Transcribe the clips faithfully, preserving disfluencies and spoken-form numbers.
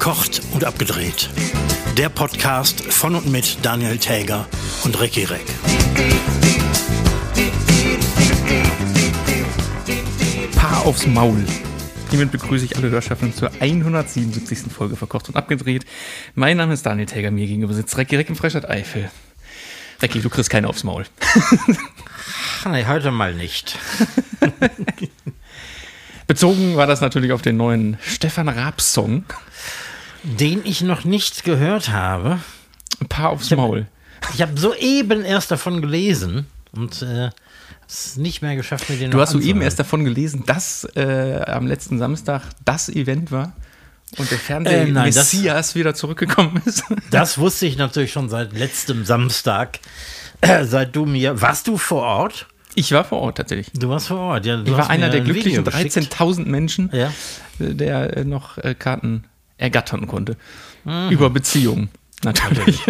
Verkocht und abgedreht. Der Podcast von und mit Daniel Täger und Recki Reck. Paar aufs Maul. Hiermit begrüße ich alle Hörschaften zur hundertsiebenundsiebzigsten Folge Verkocht und abgedreht. Mein Name ist Daniel Täger, mir gegenüber sitzt Recki Reck im Freistadt-Eifel. Recki, du kriegst keine aufs Maul. Nee, heute mal nicht. Bezogen war das natürlich auf den neuen Stefan Raab-Song. Den ich noch nicht gehört habe. Ein Paar aufs Maul. Ich habe soeben erst davon gelesen und äh, es nicht mehr geschafft, mir den Du noch hast soeben anzuhören. erst davon gelesen, dass äh, am letzten Samstag das Event war und der Fernseh-Messias äh, wieder zurückgekommen ist. Das wusste ich natürlich schon seit letztem Samstag. Äh, seit du mir... Warst du vor Ort? Ich war vor Ort tatsächlich. Du warst vor Ort, ja. Du ich war einer der glücklichen dreizehntausend Menschen, ja. der noch äh, Karten ergattern konnte. Mhm. Über Beziehungen, natürlich.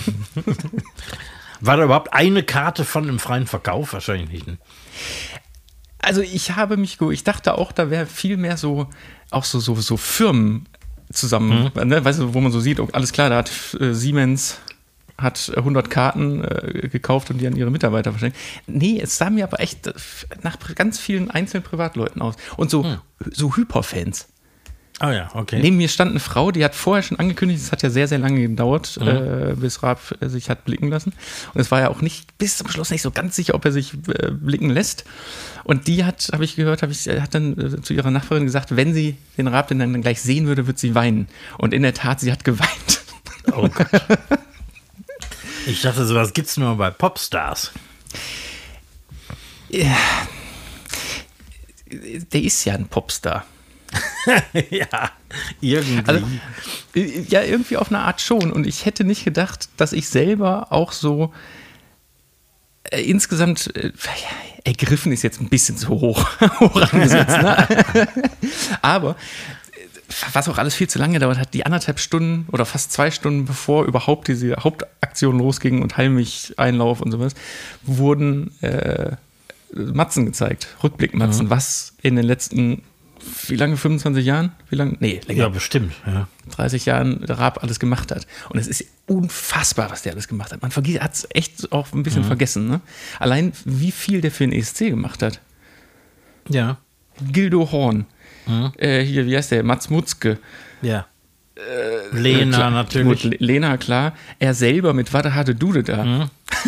War da überhaupt eine Karte von im freien Verkauf? Wahrscheinlich nicht. Ne? Also ich habe mich, ich dachte auch, da wäre viel mehr so, auch so, so, so Firmen zusammen, mhm. ne? Weißt du, wo man so sieht, alles klar, da hat äh, Siemens hat hundert Karten äh, gekauft und die an ihre Mitarbeiter verschenkt. Nee, es sah mir aber echt nach ganz vielen einzelnen Privatleuten aus. Und so, hm. so Hyperfans. Oh ja, okay. Neben mir stand eine Frau, die hat vorher schon angekündigt, es hat ja sehr, sehr lange gedauert, mhm. äh, bis Raab sich hat blicken lassen. Und es war ja auch nicht bis zum Schluss nicht so ganz sicher, ob er sich äh, blicken lässt. Und die hat, habe ich gehört, hab ich, hat dann äh, zu ihrer Nachbarin gesagt, wenn sie den Raab denn dann gleich sehen würde, wird sie weinen. Und in der Tat, sie hat geweint. Oh Gott. Ich dachte, sowas gibt's nur bei Popstars. Ja. Der ist ja ein Popstar. Ja, irgendwie. Also, ja, irgendwie auf eine Art schon. Und ich hätte nicht gedacht, dass ich selber auch so äh, insgesamt äh, ergriffen ist jetzt ein bisschen zu hoch, hoch angesetzt. Ne? Aber was auch alles viel zu lange dauert hat, die anderthalb Stunden oder fast zwei Stunden, bevor überhaupt diese Hauptaktion losging und Heimlich-Einlauf und sowas, wurden äh, Matzen gezeigt, Rückblickmatzen, mhm. was in den letzten, wie lange, fünfundzwanzig Jahren? Wie lange? Nee, länger. Ja, bestimmt. Ja. dreißig Jahren Raab alles gemacht hat. Und es ist unfassbar, was der alles gemacht hat. Man hat es echt auch ein bisschen mhm. vergessen. Ne? Allein, wie viel der für den E S C gemacht hat. Ja. Gildo Horn. Mhm. Äh, hier, wie heißt der? Mats Mutzke. Ja. Äh, Lena klar, natürlich. Gut, Lena, klar. Er selber mit Warte hatte Dude da. Mhm.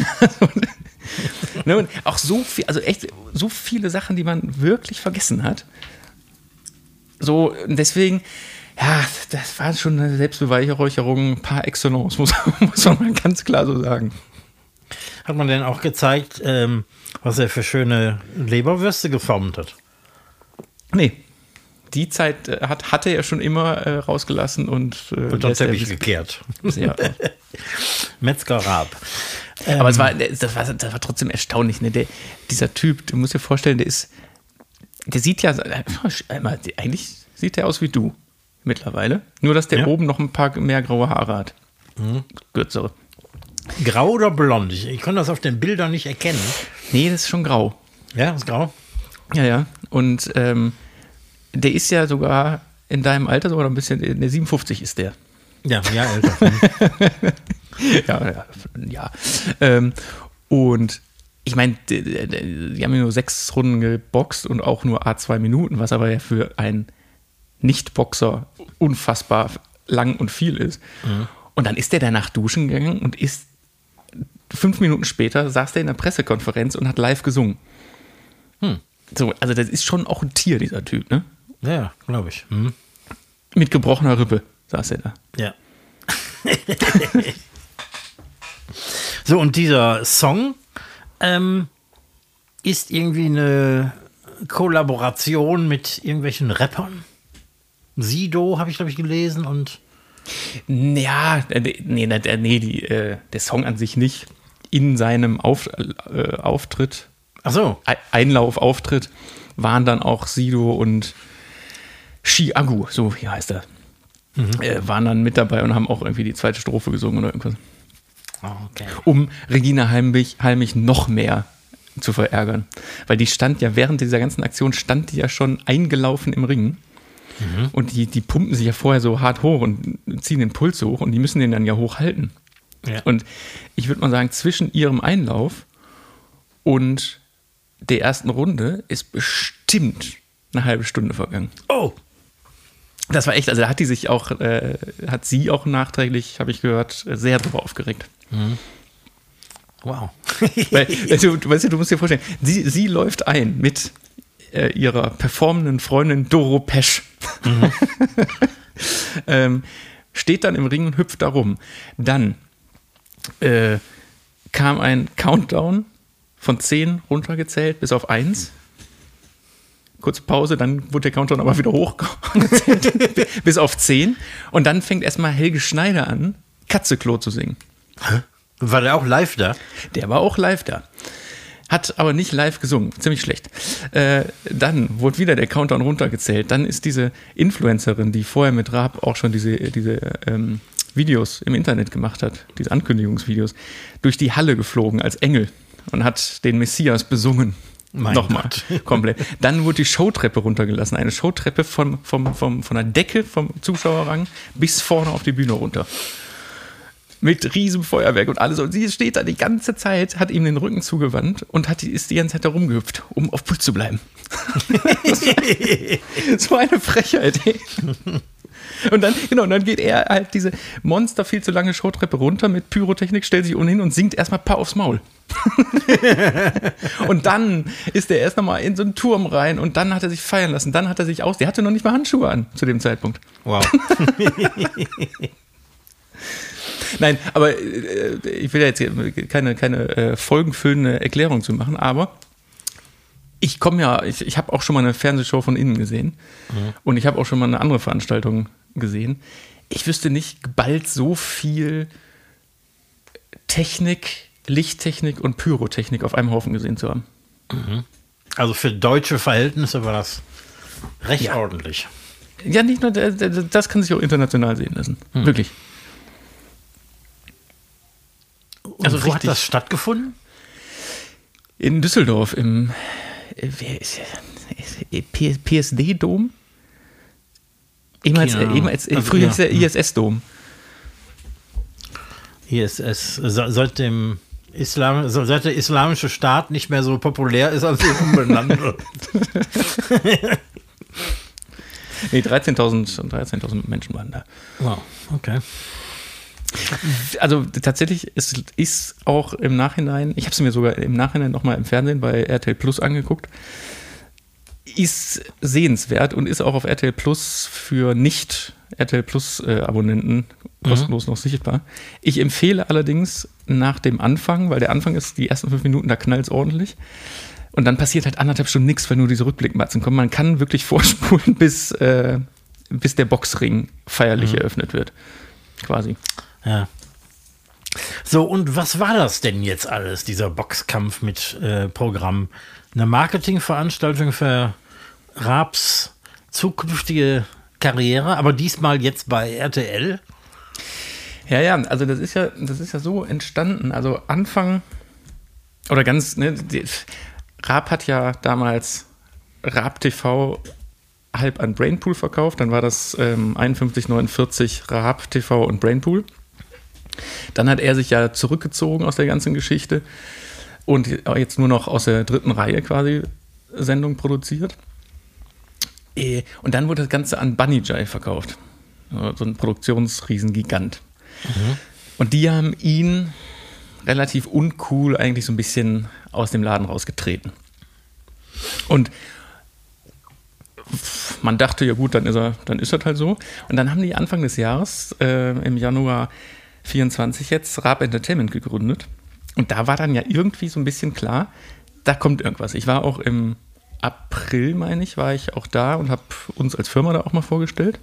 Ne, und auch so viel, also echt so viele Sachen, die man wirklich vergessen hat. So, deswegen, ja, das war schon eine Selbstbeweihräucherung par excellence, muss, muss man mal ganz klar so sagen. Hat man denn auch gezeigt, ähm, was er für schöne Leberwürste geformt hat? Nee. Die Zeit äh, hat, hatte er schon immer äh, rausgelassen und äh, unter den Teppich gekehrt. Ja. Metzger Raab. Ähm, Aber es war, das war, das war trotzdem erstaunlich. Ne? Der, dieser Typ, du musst dir vorstellen, der ist, der sieht ja, eigentlich sieht der aus wie du mittlerweile. Nur, dass der ja. oben noch ein paar mehr graue Haare hat. Mhm. Kürzere. Grau oder blond? Ich, ich konnte das auf den Bildern nicht erkennen. Nee, das ist schon grau. Ja, das ist grau? Ja, ja. Und ähm, der ist ja sogar in deinem Alter sogar ein bisschen, der siebenundfünfzig ist der. Ja, ja, älter. ja, ja. ja. Ähm, und ich meine, die, die haben ja nur sechs Runden geboxt und auch nur a zwei Minuten, was aber ja für einen Nicht-Boxer unfassbar lang und viel ist. Mhm. Und dann ist der danach duschen gegangen und ist fünf Minuten später saß der in der Pressekonferenz und hat live gesungen. Hm. So, also das ist schon auch ein Tier, dieser Typ, ne? Ja, glaube ich. Mhm. Mit gebrochener Rippe saß er da. Ja. So, und dieser Song ähm, ist irgendwie eine Kollaboration mit irgendwelchen Rappern. Sido habe ich, glaube ich, gelesen und ja, nee, nee, nee die, äh, der Song an sich nicht. In seinem Auf, äh, Auftritt, ach so. Einlauf-Auftritt, waren dann auch Sido und Chiagu, so wie heißt er, mhm. äh, waren dann mit dabei und haben auch irgendwie die zweite Strophe gesungen oder irgendwas. Oh, okay. Um Regina Halmich, Halmich noch mehr zu verärgern. Weil die stand ja während dieser ganzen Aktion, stand die ja schon eingelaufen im Ring Mhm. Und die, die pumpen sich ja vorher so hart hoch und ziehen den Puls hoch und die müssen den dann ja hochhalten. Ja. Und ich würde mal sagen, zwischen ihrem Einlauf und der ersten Runde ist bestimmt eine halbe Stunde vergangen. Oh! Das war echt, also da hat die sich auch, äh, hat sie auch nachträglich, habe ich gehört, sehr drüber aufgeregt. Mhm. Wow. Weil, also, du, weißt du, du musst dir vorstellen, sie, sie läuft ein mit äh, ihrer performenden Freundin Doro Pesch. Mhm. ähm, steht dann im Ring und hüpft da rum. Dann äh, kam ein Countdown von zehn runtergezählt bis auf eins. Kurze Pause, dann wurde der Countdown aber wieder hochgezählt bis auf zehn. Und dann fängt erstmal Helge Schneider an, Katzeklo zu singen. Hä? War der auch live da? Der war auch live da. Hat aber nicht live gesungen, ziemlich schlecht. Äh, dann wurde wieder der Countdown runtergezählt. Dann ist diese Influencerin, die vorher mit Raab auch schon diese, diese ähm, Videos im Internet gemacht hat, diese Ankündigungsvideos, durch die Halle geflogen als Engel und hat den Messias besungen. Mein Nochmal, Gott. komplett. Dann wurde die Showtreppe runtergelassen. Eine Showtreppe vom, vom, vom, von der Decke vom Zuschauerrang bis vorne auf die Bühne runter. Mit riesem Feuerwerk und alles. Und sie steht da die ganze Zeit, hat ihm den Rücken zugewandt und hat, ist die ganze Zeit da rumgehüpft, um auf Puls zu bleiben. So eine Frechheit. Ey. Und dann, genau, und dann geht er halt diese Monster viel zu lange Showtreppe runter mit Pyrotechnik, stellt sich unten hin und singt erstmal Paar aufs Maul. Und dann ist er erst nochmal in so einen Turm rein und dann hat er sich feiern lassen. Dann hat er sich aus. Der hatte noch nicht mal Handschuhe an zu dem Zeitpunkt. Wow. Nein, aber äh, ich will ja jetzt keine, keine äh, folgenfüllende Erklärung zu machen, aber ich komme ja, ich, ich habe auch schon mal eine Fernsehshow von innen gesehen mhm. und ich habe auch schon mal eine andere Veranstaltung gesehen. Ich wüsste nicht bald so viel Technik, Lichttechnik und Pyrotechnik auf einem Haufen gesehen zu haben. Mhm. Also für deutsche Verhältnisse war das recht ja. ordentlich. Ja, nicht nur, das kann sich auch international sehen lassen. Mhm. Wirklich. Und also wo richtig, hat das stattgefunden? In Düsseldorf im P S D-Dom. Ehemals, ja, ehemals, also, früher hieß ja. der I S S-Dom. I S S, seit dem Islam, seit der islamische Staat nicht mehr so populär ist, als er umbenannt wird. Nee, dreizehntausend Menschen waren da. Wow, okay. Also tatsächlich ist, ist auch im Nachhinein, ich habe es mir sogar im Nachhinein nochmal im Fernsehen bei R T L Plus angeguckt, ist sehenswert und ist auch auf R T L Plus für Nicht-R T L Plus-Abonnenten kostenlos mhm. noch sichtbar. Ich empfehle allerdings nach dem Anfang, weil der Anfang ist, die ersten fünf Minuten, da knallt es ordentlich. Und dann passiert halt anderthalb Stunden nichts, wenn nur diese Rückblickmatzen kommen. Man kann wirklich vorspulen, bis, äh, bis der Boxring feierlich mhm. eröffnet wird. Quasi. Ja. So, und was war das denn jetzt alles, dieser Boxkampf mit äh, Programm? Eine Marketingveranstaltung für Raabs zukünftige Karriere, aber diesmal jetzt bei R T L? Ja, ja, also das ist ja, das ist ja so entstanden. Also Anfang oder ganz, ne, die, Raab hat ja damals Raab T V halb an Brainpool verkauft, dann war das ähm, einundfünfzig neunundvierzig Raab T V und Brainpool. Dann hat er sich ja zurückgezogen aus der ganzen Geschichte und jetzt nur noch aus der dritten Reihe quasi Sendung produziert. Und dann wurde das Ganze an Banijay verkauft. So ein Produktionsriesengigant. Mhm. Und die haben ihn relativ uncool eigentlich so ein bisschen aus dem Laden rausgetreten. Und man dachte, ja gut, dann ist er, dann ist das halt so. Und dann haben die Anfang des Jahres, äh, im Januar vierundzwanzig jetzt, Raab Entertainment gegründet. Und da war dann ja irgendwie so ein bisschen klar, da kommt irgendwas. Ich war auch im April, meine ich, war ich auch da und habe uns als Firma da auch mal vorgestellt.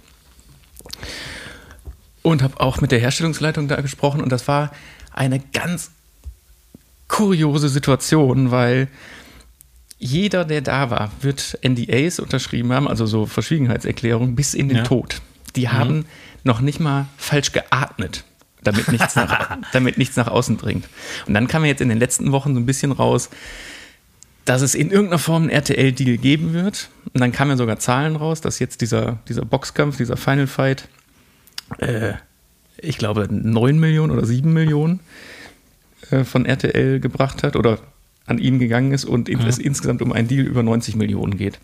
Und habe auch mit der Herstellungsleitung da gesprochen. Und das war eine ganz kuriose Situation, weil jeder, der da war, wird N D As unterschrieben haben, also so Verschwiegenheitserklärungen bis in den ja. Tod. Die haben mhm. noch nicht mal falsch geatmet, damit nichts, nach, damit nichts nach außen dringt. Und dann kam ja jetzt in den letzten Wochen so ein bisschen raus, dass es in irgendeiner Form einen R T L-Deal geben wird. Und dann kamen ja sogar Zahlen raus, dass jetzt dieser, dieser Boxkampf, dieser Final Fight, äh, ich glaube, neun Millionen oder sieben Millionen äh, von R T L gebracht hat oder an ihn gegangen ist und mhm. es insgesamt um einen Deal über neunzig Millionen geht.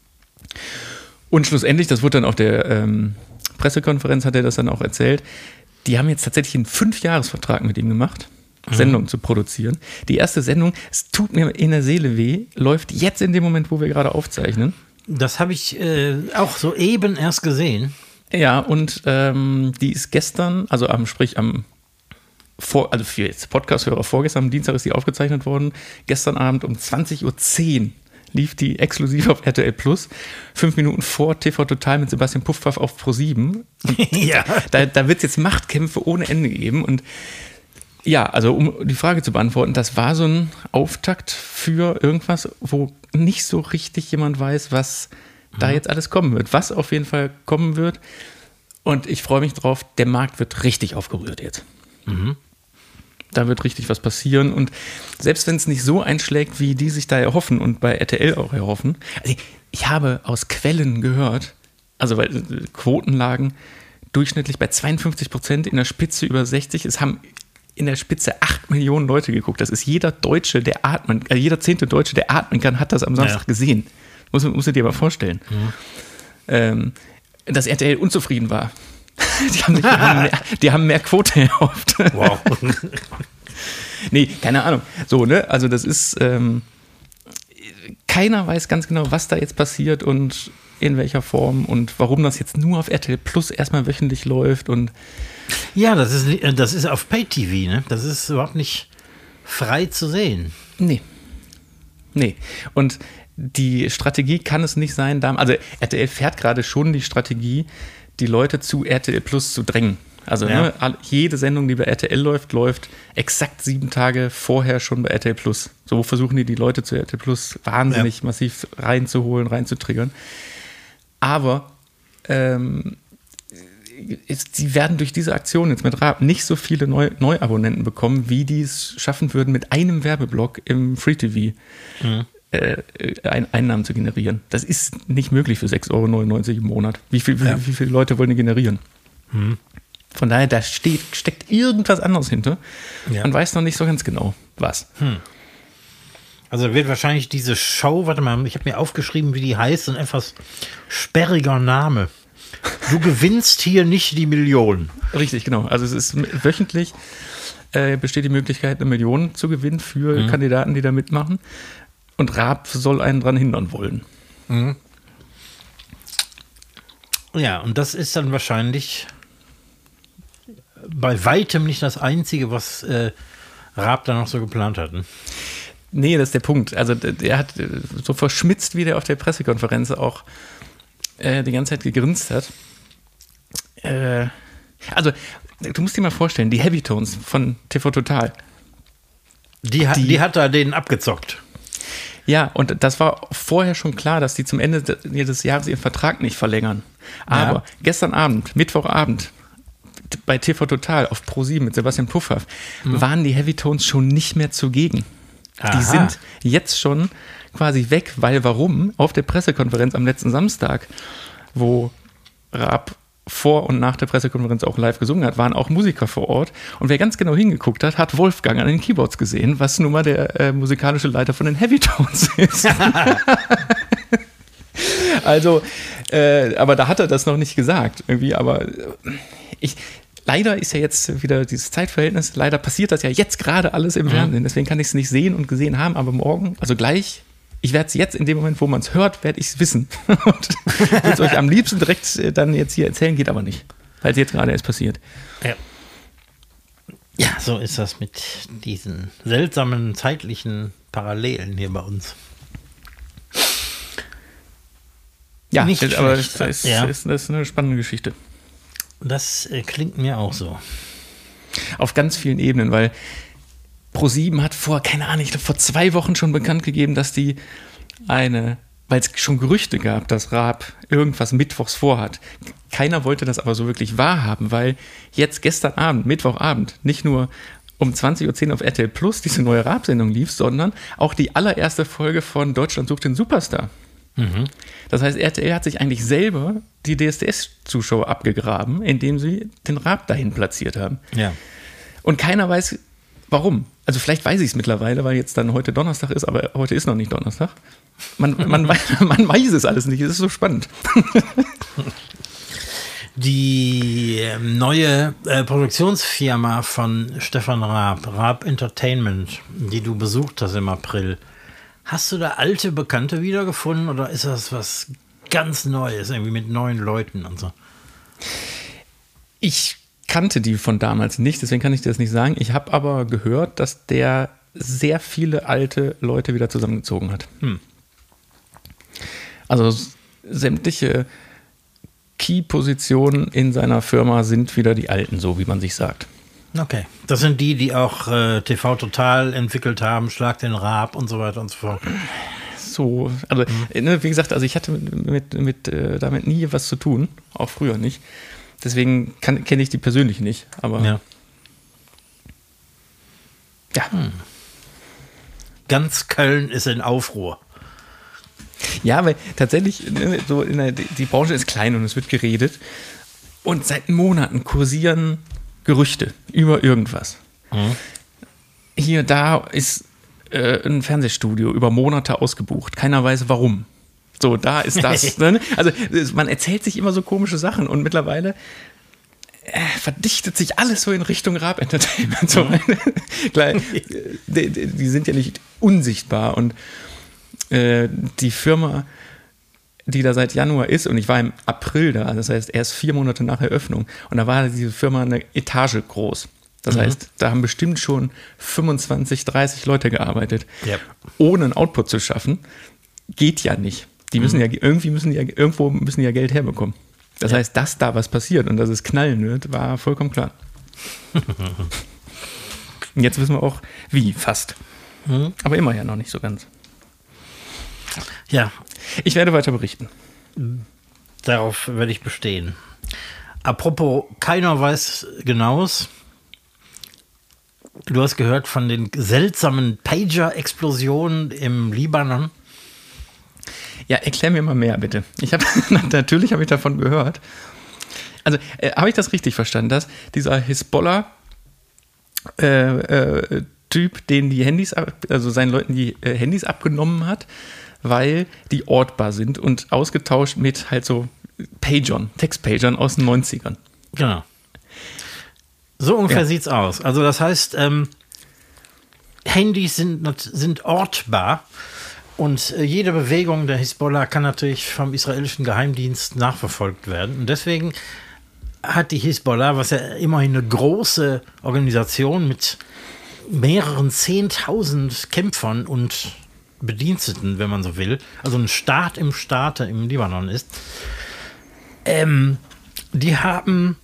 Und schlussendlich, das wurde dann auf der ähm, Pressekonferenz, hat er das dann auch erzählt, die haben jetzt tatsächlich einen Fünfjahresvertrag mit ihm gemacht, mhm. Sendungen zu produzieren. Die erste Sendung, es tut mir in der Seele weh, läuft jetzt in dem Moment, wo wir gerade aufzeichnen. Das habe ich äh, auch soeben erst gesehen. Ja, und ähm, die ist gestern, also am, sprich am, vor, also für jetzt Podcast-Hörer vorgestern, am Dienstag ist die aufgezeichnet worden, gestern Abend um zwanzig Uhr zehn lief die exklusiv auf R T L Plus, fünf Minuten vor T V Total mit Sebastian Puffpaff auf ProSieben. Ja. Da, da wird es jetzt Machtkämpfe ohne Ende geben und ja, also um die Frage zu beantworten, das war so ein Auftakt für irgendwas, wo nicht so richtig jemand weiß, was mhm. da jetzt alles kommen wird. Was auf jeden Fall kommen wird. Und ich freue mich drauf, der Markt wird richtig aufgerührt jetzt. Mhm. Da wird richtig was passieren. Und selbst wenn es nicht so einschlägt, wie die sich da erhoffen und bei R T L auch erhoffen. Also ich, ich habe aus Quellen gehört, also weil Quoten lagen durchschnittlich bei zweiundfünfzig Prozent, in der Spitze über sechzig. Es haben in der Spitze acht Millionen Leute geguckt. Das ist jeder Deutsche, der atmen, äh, jeder zehnte Deutsche, der atmen kann, hat das am Samstag ja. gesehen. Muss, muss du dir mal vorstellen. Mhm. Ähm, dass R T L unzufrieden war. Die haben, nicht, die, haben mehr, die haben mehr Quote erhofft. Wow. Nee, keine Ahnung. So, ne? Also das ist, ähm, keiner weiß ganz genau, was da jetzt passiert und in welcher Form und warum das jetzt nur auf R T L Plus erstmal wöchentlich läuft und ja, das ist, das ist auf Pay-T V, ne? Das ist überhaupt nicht frei zu sehen. Nee. Nee. Und die Strategie kann es nicht sein, also R T L fährt gerade schon die Strategie, die Leute zu R T L Plus zu drängen. Also ja. ne, jede Sendung, die bei R T L läuft, läuft exakt sieben Tage vorher schon bei R T L Plus. So versuchen die die Leute zu R T L Plus wahnsinnig ja. massiv reinzuholen, reinzutriggern. Aber ähm, sie werden durch diese Aktion jetzt mit Raab nicht so viele Neu- Neuabonnenten bekommen, wie die es schaffen würden, mit einem Werbeblock im Free-T V mhm. äh, ein- Einnahmen zu generieren. Das ist nicht möglich für sechs Euro neunundneunzig im Monat. Wie, viel, ja. wie, wie viele Leute wollen die generieren? Mhm. Von daher, da steht, steckt irgendwas anderes hinter. Ja. Man weiß noch nicht so ganz genau, was. Hm. Also wird wahrscheinlich diese Show, warte mal, ich habe mir aufgeschrieben, wie die heißt, ein etwas sperriger Name. Du gewinnst hier nicht die Million. Richtig, genau. Also es ist wöchentlich äh, besteht die Möglichkeit, eine Million zu gewinnen für mhm. Kandidaten, die da mitmachen. Und Raab soll einen dran hindern wollen. Mhm. Ja, und das ist dann wahrscheinlich bei weitem nicht das Einzige, was äh, Raab da noch so geplant hat. Ne? Nee, das ist der Punkt. Also der hat so verschmitzt, wie der auf der Pressekonferenz auch äh, die ganze Zeit gegrinst hat. Äh, also, du musst dir mal vorstellen, die Heavy Tones von T V Total. Die hat, die, die hat da denen abgezockt. Ja, und das war vorher schon klar, dass die zum Ende des Jahres ihren Vertrag nicht verlängern. Aber ja. gestern Abend, Mittwochabend, bei T V Total auf ProSieben mit Sebastian Puffpaff, mhm. waren die Heavy Tones schon nicht mehr zugegen. Aha. Die sind jetzt schon quasi weg, weil warum? Auf der Pressekonferenz am letzten Samstag, wo Raab vor und nach der Pressekonferenz auch live gesungen hat, waren auch Musiker vor Ort. Und wer ganz genau hingeguckt hat, hat Wolfgang an den Keyboards gesehen, was nun mal der äh, musikalische Leiter von den Heavy Tones ist. Also, äh, aber da hat er das noch nicht gesagt, irgendwie, aber ich, leider ist ja jetzt wieder dieses Zeitverhältnis, leider passiert das ja jetzt gerade alles im Fernsehen, deswegen kann ich es nicht sehen und gesehen haben, aber morgen, also gleich, ich werde es jetzt in dem Moment, wo man es hört, werde ich es wissen und würde es euch am liebsten direkt dann jetzt hier erzählen, geht aber nicht, weil es jetzt gerade erst passiert. Ja. Ja, so ist das mit diesen seltsamen zeitlichen Parallelen hier bei uns. Ja, nicht aber das ist, ja. ist, das ist eine spannende Geschichte. Das äh, klingt mir auch so. Auf ganz vielen Ebenen, weil ProSieben hat vor, keine Ahnung, ich glaube vor zwei Wochen schon bekannt gegeben, dass die eine, weil es schon Gerüchte gab, dass Raab irgendwas mittwochs vorhat. Keiner wollte das aber so wirklich wahrhaben, weil jetzt gestern Abend, Mittwochabend, nicht nur um zwanzig Uhr zehn auf R T L Plus diese neue Raab-Sendung lief, sondern auch die allererste Folge von Deutschland sucht den Superstar. Mhm. Das heißt, R T L hat sich eigentlich selber die D S D S-Zuschauer abgegraben, indem sie den Raab dahin platziert haben. Ja. Und keiner weiß, warum. Also vielleicht weiß ich es mittlerweile, weil jetzt dann heute Donnerstag ist, aber heute ist noch nicht Donnerstag. Man, man, weiß, man weiß es alles nicht, es ist so spannend. Die neue äh, Produktionsfirma von Stefan Raab, Raab Entertainment, die du besucht hast im April, hast du da alte Bekannte wiedergefunden oder ist das was ganz Neues, irgendwie mit neuen Leuten und so? Ich kannte die von damals nicht, deswegen kann ich dir das nicht sagen. Ich habe aber gehört, dass der sehr viele alte Leute wieder zusammengezogen hat. Hm. Also sämtliche Key-Positionen in seiner Firma sind wieder die alten, so wie man sich sagt. Okay. Das sind die, die auch äh, T V Total entwickelt haben, Schlag den Raab und so weiter und so fort. So, also mhm. ne, wie gesagt, also ich hatte mit, mit, mit äh, damit nie was zu tun, auch früher nicht. Deswegen kenne ich die persönlich nicht, aber ja. ja. Hm. Ganz Köln ist in Aufruhr. Ja, weil tatsächlich, ne, so in der, die Branche ist klein und es wird geredet. Und seit Monaten kursieren Gerüchte über irgendwas. Mhm. Hier, da ist äh, ein Fernsehstudio über Monate ausgebucht. Keiner weiß warum. So, da ist das. Ne? Also man erzählt sich immer so komische Sachen und mittlerweile äh, verdichtet sich alles so in Richtung Raab Entertainment. So. Mhm. Klar, die, die sind ja nicht unsichtbar und äh, die Firma, die da seit Januar ist, und ich war im April da, das heißt erst vier Monate nach Eröffnung, und da war diese Firma eine Etage groß. Das mhm. heißt, da haben bestimmt schon fünfundzwanzig, dreißig Leute gearbeitet, yep. ohne einen Output zu schaffen. Geht ja nicht. Die müssen mhm. ja irgendwie müssen die ja, irgendwo müssen die ja Geld herbekommen. Das ja. heißt, dass da was passiert und dass es knallen wird, war vollkommen klar. Und jetzt wissen wir auch, wie, fast. Mhm. Aber immer ja noch nicht so ganz. Ja. Ich werde weiter berichten. Darauf werde ich bestehen. Apropos, keiner weiß Genaues. Du hast gehört von den seltsamen Pager-Explosionen im Libanon. Ja, erklär mir mal mehr, bitte. Ich habe natürlich habe ich davon gehört. Also, äh, habe ich das richtig verstanden, dass dieser Hisbollah äh, äh, Typ, den die Handys, also seinen Leuten die äh, Handys abgenommen hat, weil die ortbar sind und ausgetauscht mit halt so Pagern, Textpagern aus den neunzigern. Genau. So ungefähr ja. sieht's aus. Also das heißt, ähm, Handys sind, sind ortbar und äh, jede Bewegung der Hisbollah kann natürlich vom israelischen Geheimdienst nachverfolgt werden. Und deswegen hat die Hisbollah, was ja immerhin eine große Organisation mit mehreren zehntausend Kämpfern und Bediensteten, wenn man so will, also ein Staat im Staate im Libanon ist, ähm, die haben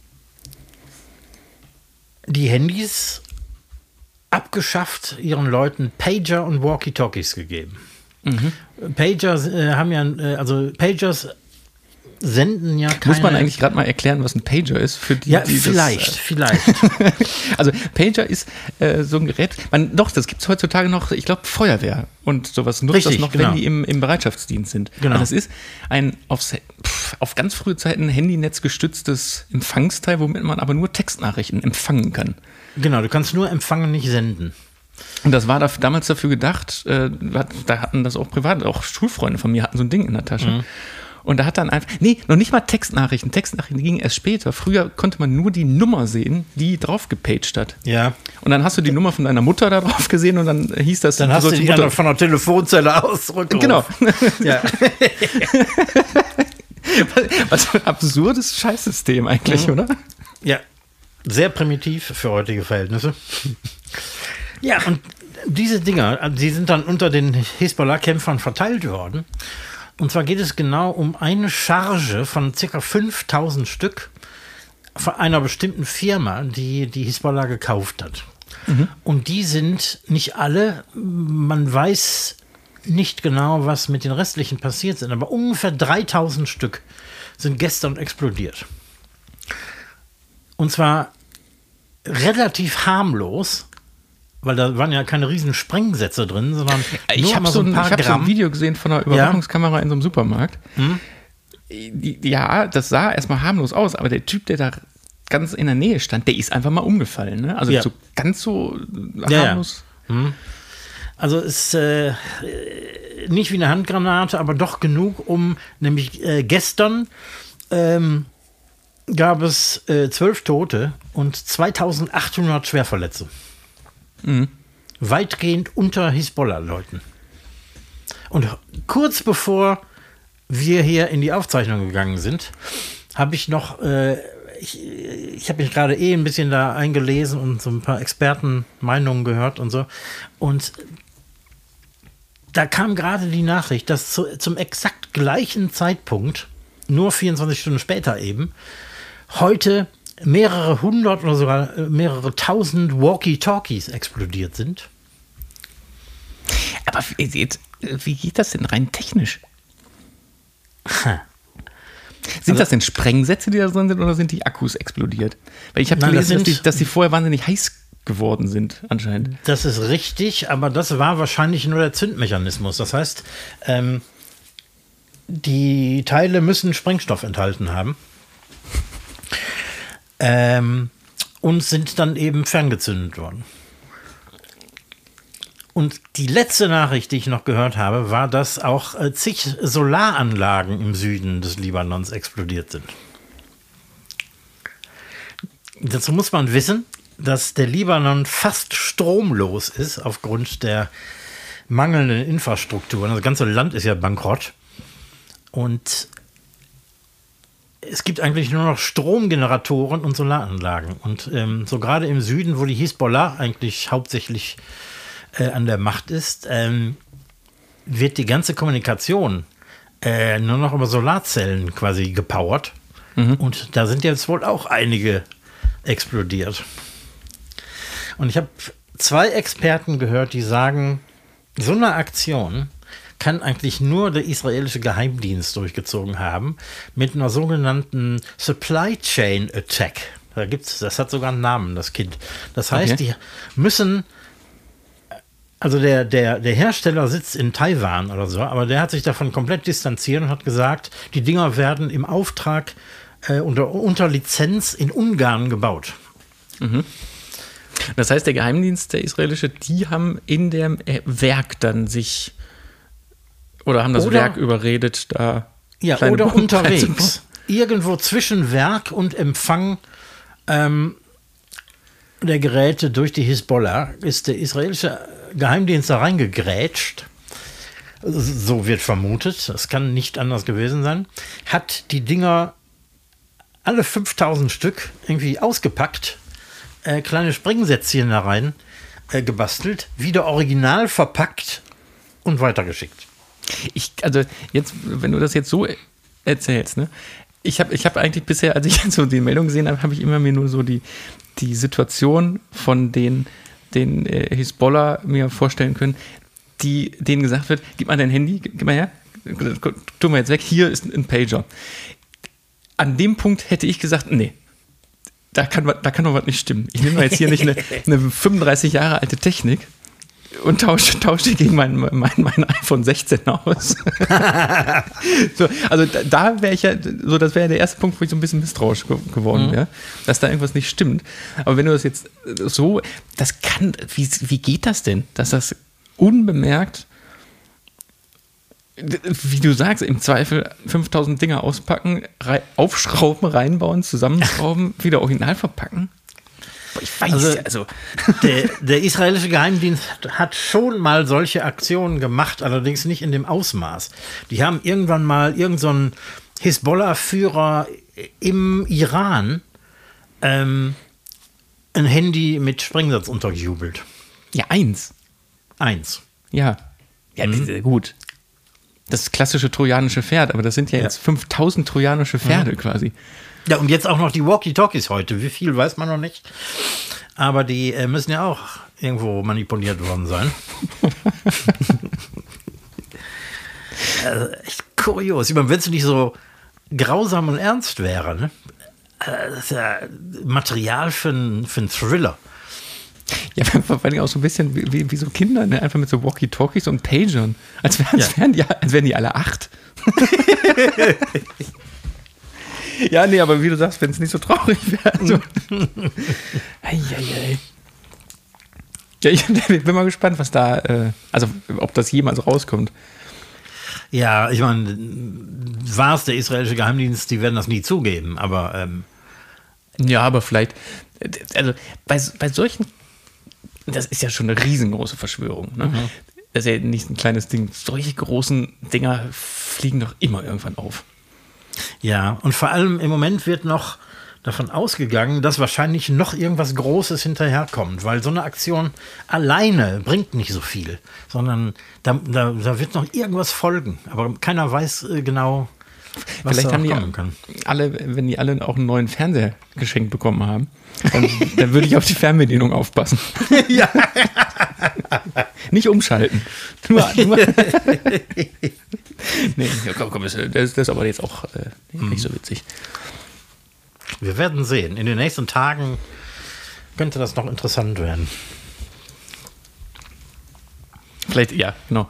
die Handys abgeschafft, ihren Leuten Pager und Walkie-Talkies gegeben. Mhm. Pager äh, haben ja, äh, also Pagers senden ja keine... Muss man eigentlich gerade mal erklären, was ein Pager ist? Für die, ja, die vielleicht, das, äh, vielleicht. Also Pager ist äh, so ein Gerät, man, doch, das gibt es heutzutage noch, ich glaube, Feuerwehr und sowas nutzt Richtig, das noch, genau. wenn die im, im Bereitschaftsdienst sind. Genau. Also das ist ein aufs, pff, auf ganz frühe Zeiten Handynetz gestütztes Empfangsteil, womit man aber nur Textnachrichten empfangen kann. Genau, du kannst nur empfangen, nicht senden. Und das war da, damals dafür gedacht, äh, da hatten das auch privat, auch Schulfreunde von mir hatten so ein Ding in der Tasche. Mhm. Und da hat dann einfach, nee, noch nicht mal Textnachrichten. Textnachrichten gingen erst später. Früher konnte man nur die Nummer sehen, die drauf gepaged hat. Ja. Und dann hast du die Nummer von deiner Mutter da drauf gesehen und dann hieß das... Dann hast du die Mutter von der Telefonzelle aus zurückgerufen. Genau. Ja. Was für ein absurdes Scheißsystem eigentlich, mhm. oder? Ja, sehr primitiv für heutige Verhältnisse. Ja, und diese Dinger, die sind dann unter den Hisbollah-Kämpfern verteilt worden. Und zwar geht es genau um eine Charge von ca. fünftausend Stück von einer bestimmten Firma, die die Hisbollah gekauft hat. Mhm. Und die sind nicht alle, man weiß nicht genau, was mit den restlichen passiert sind, aber ungefähr dreitausend Stück sind gestern explodiert. Und zwar relativ harmlos, weil da waren ja keine riesen Sprengsätze drin, sondern ich nur habe mal so, so ein ein, paar ich hab so Gramm. ein Video gesehen von einer Überwachungskamera in so einem Supermarkt. Hm? Ja, das sah erstmal harmlos aus, aber der Typ, der da ganz in der Nähe stand, der ist einfach mal umgefallen. Ne? Also Ja. so ganz so Ja, harmlos. ja. Hm. Also ist äh, nicht wie eine Handgranate, aber doch genug, um nämlich äh, gestern ähm, gab es äh, zwölf Tote und zweitausendachthundert Schwerverletzte. Mhm. Weitgehend unter Hisbollah-Leuten. Und kurz bevor wir hier in die Aufzeichnung gegangen sind, habe ich noch, äh, ich, ich habe mich gerade eh ein bisschen da eingelesen und so ein paar Expertenmeinungen gehört und so. Und da kam gerade die Nachricht, dass zu, zum exakt gleichen Zeitpunkt, nur vierundzwanzig Stunden später eben, heute mehrere hundert oder sogar mehrere tausend Walkie-Talkies explodiert sind. Aber wie, wie geht das denn rein technisch? Ha. Sind Also, das denn Sprengsätze, die da drin sind, oder sind die Akkus explodiert? Weil ich habe Nein, das gelesen, dass sind- die, dass die vorher wahnsinnig heiß geworden sind, anscheinend. Das ist richtig, aber das war wahrscheinlich nur der Zündmechanismus. Das heißt, ähm, die Teile müssen Sprengstoff enthalten haben ähm, und sind dann eben ferngezündet worden. Und die letzte Nachricht, die ich noch gehört habe, war, dass auch äh, zig Solaranlagen im Süden des Libanons explodiert sind. Dazu muss man wissen, dass der Libanon fast stromlos ist aufgrund der mangelnden Infrastruktur. Das ganze Land ist ja bankrott. Und es gibt eigentlich nur noch Stromgeneratoren und Solaranlagen. Und ähm, so gerade im Süden, wo die Hisbollah eigentlich hauptsächlich äh, an der Macht ist, ähm, wird die ganze Kommunikation äh, nur noch über Solarzellen quasi gepowert. Mhm. Und da sind jetzt wohl auch einige explodiert. Und ich habe zwei Experten gehört, die sagen, so eine Aktion kann eigentlich nur der israelische Geheimdienst durchgezogen haben mit einer sogenannten Supply Chain Attack. Da gibt's, das hat sogar einen Namen, das Kind. Das heißt, Okay. die müssen, also der, der, der Hersteller sitzt in Taiwan oder so, aber der hat sich davon komplett distanziert und hat gesagt, die Dinger werden im Auftrag äh, unter, unter Lizenz in Ungarn gebaut. Das heißt, der Geheimdienst, der israelische, die haben in dem äh, Werk dann sich oder haben das Oder- Werk überredet, da Ja, kleine oder Bomben unterwegs. reinzubauen. Irgendwo zwischen Werk und Empfang ähm, der Geräte durch die Hisbollah ist der israelische Geheimdienst da reingegrätscht. So wird vermutet. Das kann nicht anders gewesen sein. Hat die Dinger alle fünftausend Stück irgendwie ausgepackt, äh, kleine Sprengsätzchen da rein äh, gebastelt, wieder original verpackt und weitergeschickt. Ich, also jetzt, wenn du das jetzt so erzählst, ne? Ich habe ich hab eigentlich bisher, als ich so die Meldung gesehen habe, habe ich immer mir nur so die, die Situation von den, den äh, Hisbollah mir vorstellen können, die denen gesagt wird, gib mal dein Handy, gib mal her, tu mal jetzt weg, hier ist ein Pager. An dem Punkt hätte ich gesagt, nee, da kann, wa- da kann doch was nicht stimmen. Ich nehme mal jetzt hier nicht eine, eine fünfunddreißig Jahre alte Technik und tausche, tausche die gegen mein, mein, mein iPhone sechzehn aus. So, also da, da wäre ich ja, so das wäre der erste Punkt, wo ich so ein bisschen misstrauisch ge geworden wäre, dass da irgendwas nicht stimmt. Aber wenn du das jetzt so, das kann, wie, wie geht das denn, dass das unbemerkt, wie du sagst, im Zweifel fünftausend Dinger auspacken, rei aufschrauben, reinbauen, zusammenschrauben, wieder original verpacken? Boah, ich weiß, Also- also, also Der, der israelische Geheimdienst hat schon mal solche Aktionen gemacht, allerdings nicht in dem Ausmaß. Die haben irgendwann mal irgend so einen Hisbollah-Führer im Iran ähm, ein Handy mit Sprengsatz untergejubelt. ja, eins. Eins. Ja. Ja, mhm. gut. Das klassische trojanische Pferd, aber das sind ja, Ja. jetzt fünftausend trojanische Pferde quasi. Ja, und jetzt auch noch die Walkie-Talkies heute. Wie viel, weiß man noch nicht. Aber die äh, müssen ja auch irgendwo manipuliert worden sein. also, echt kurios. Ich meine, wenn es nicht so grausam und ernst wäre, ne? Äh, Das ist ja Material für einen für einen Thriller. Ja, vor allem auch so ein bisschen wie, wie, wie so Kinder, ne? Einfach mit so Walkie-Talkies und Pagern. Als wären, ja. als wären, die, als wären die alle acht. Ja, nee, aber wie du sagst, wenn es nicht so traurig wäre. Also. Eieiei. Ja, ich bin mal gespannt, was da, äh, also ob das jemals rauskommt. Ja, ich meine, war es der israelische Geheimdienst, die werden das nie zugeben, aber ähm ja, aber vielleicht, also bei, bei solchen, das ist ja schon eine riesengroße Verschwörung, ne? Mhm. Das ist ja nicht ein kleines Ding. Solche großen Dinger fliegen doch immer irgendwann auf. Ja, und vor allem im Moment wird noch davon ausgegangen, dass wahrscheinlich noch irgendwas Großes hinterherkommt, weil so eine Aktion alleine bringt nicht so viel, sondern da, da, da wird noch irgendwas folgen, aber keiner weiß genau, was Vielleicht da haben die kommen kann. Alle, wenn die alle auch einen neuen Fernseher geschenkt bekommen haben, dann, dann würde ich auf die Fernbedienung aufpassen. Ja. Nicht umschalten. Nur, nur nee, komm, komm, das, das ist aber jetzt auch äh, nicht so witzig. Wir werden sehen. In den nächsten Tagen könnte das noch interessant werden. Vielleicht, ja, genau.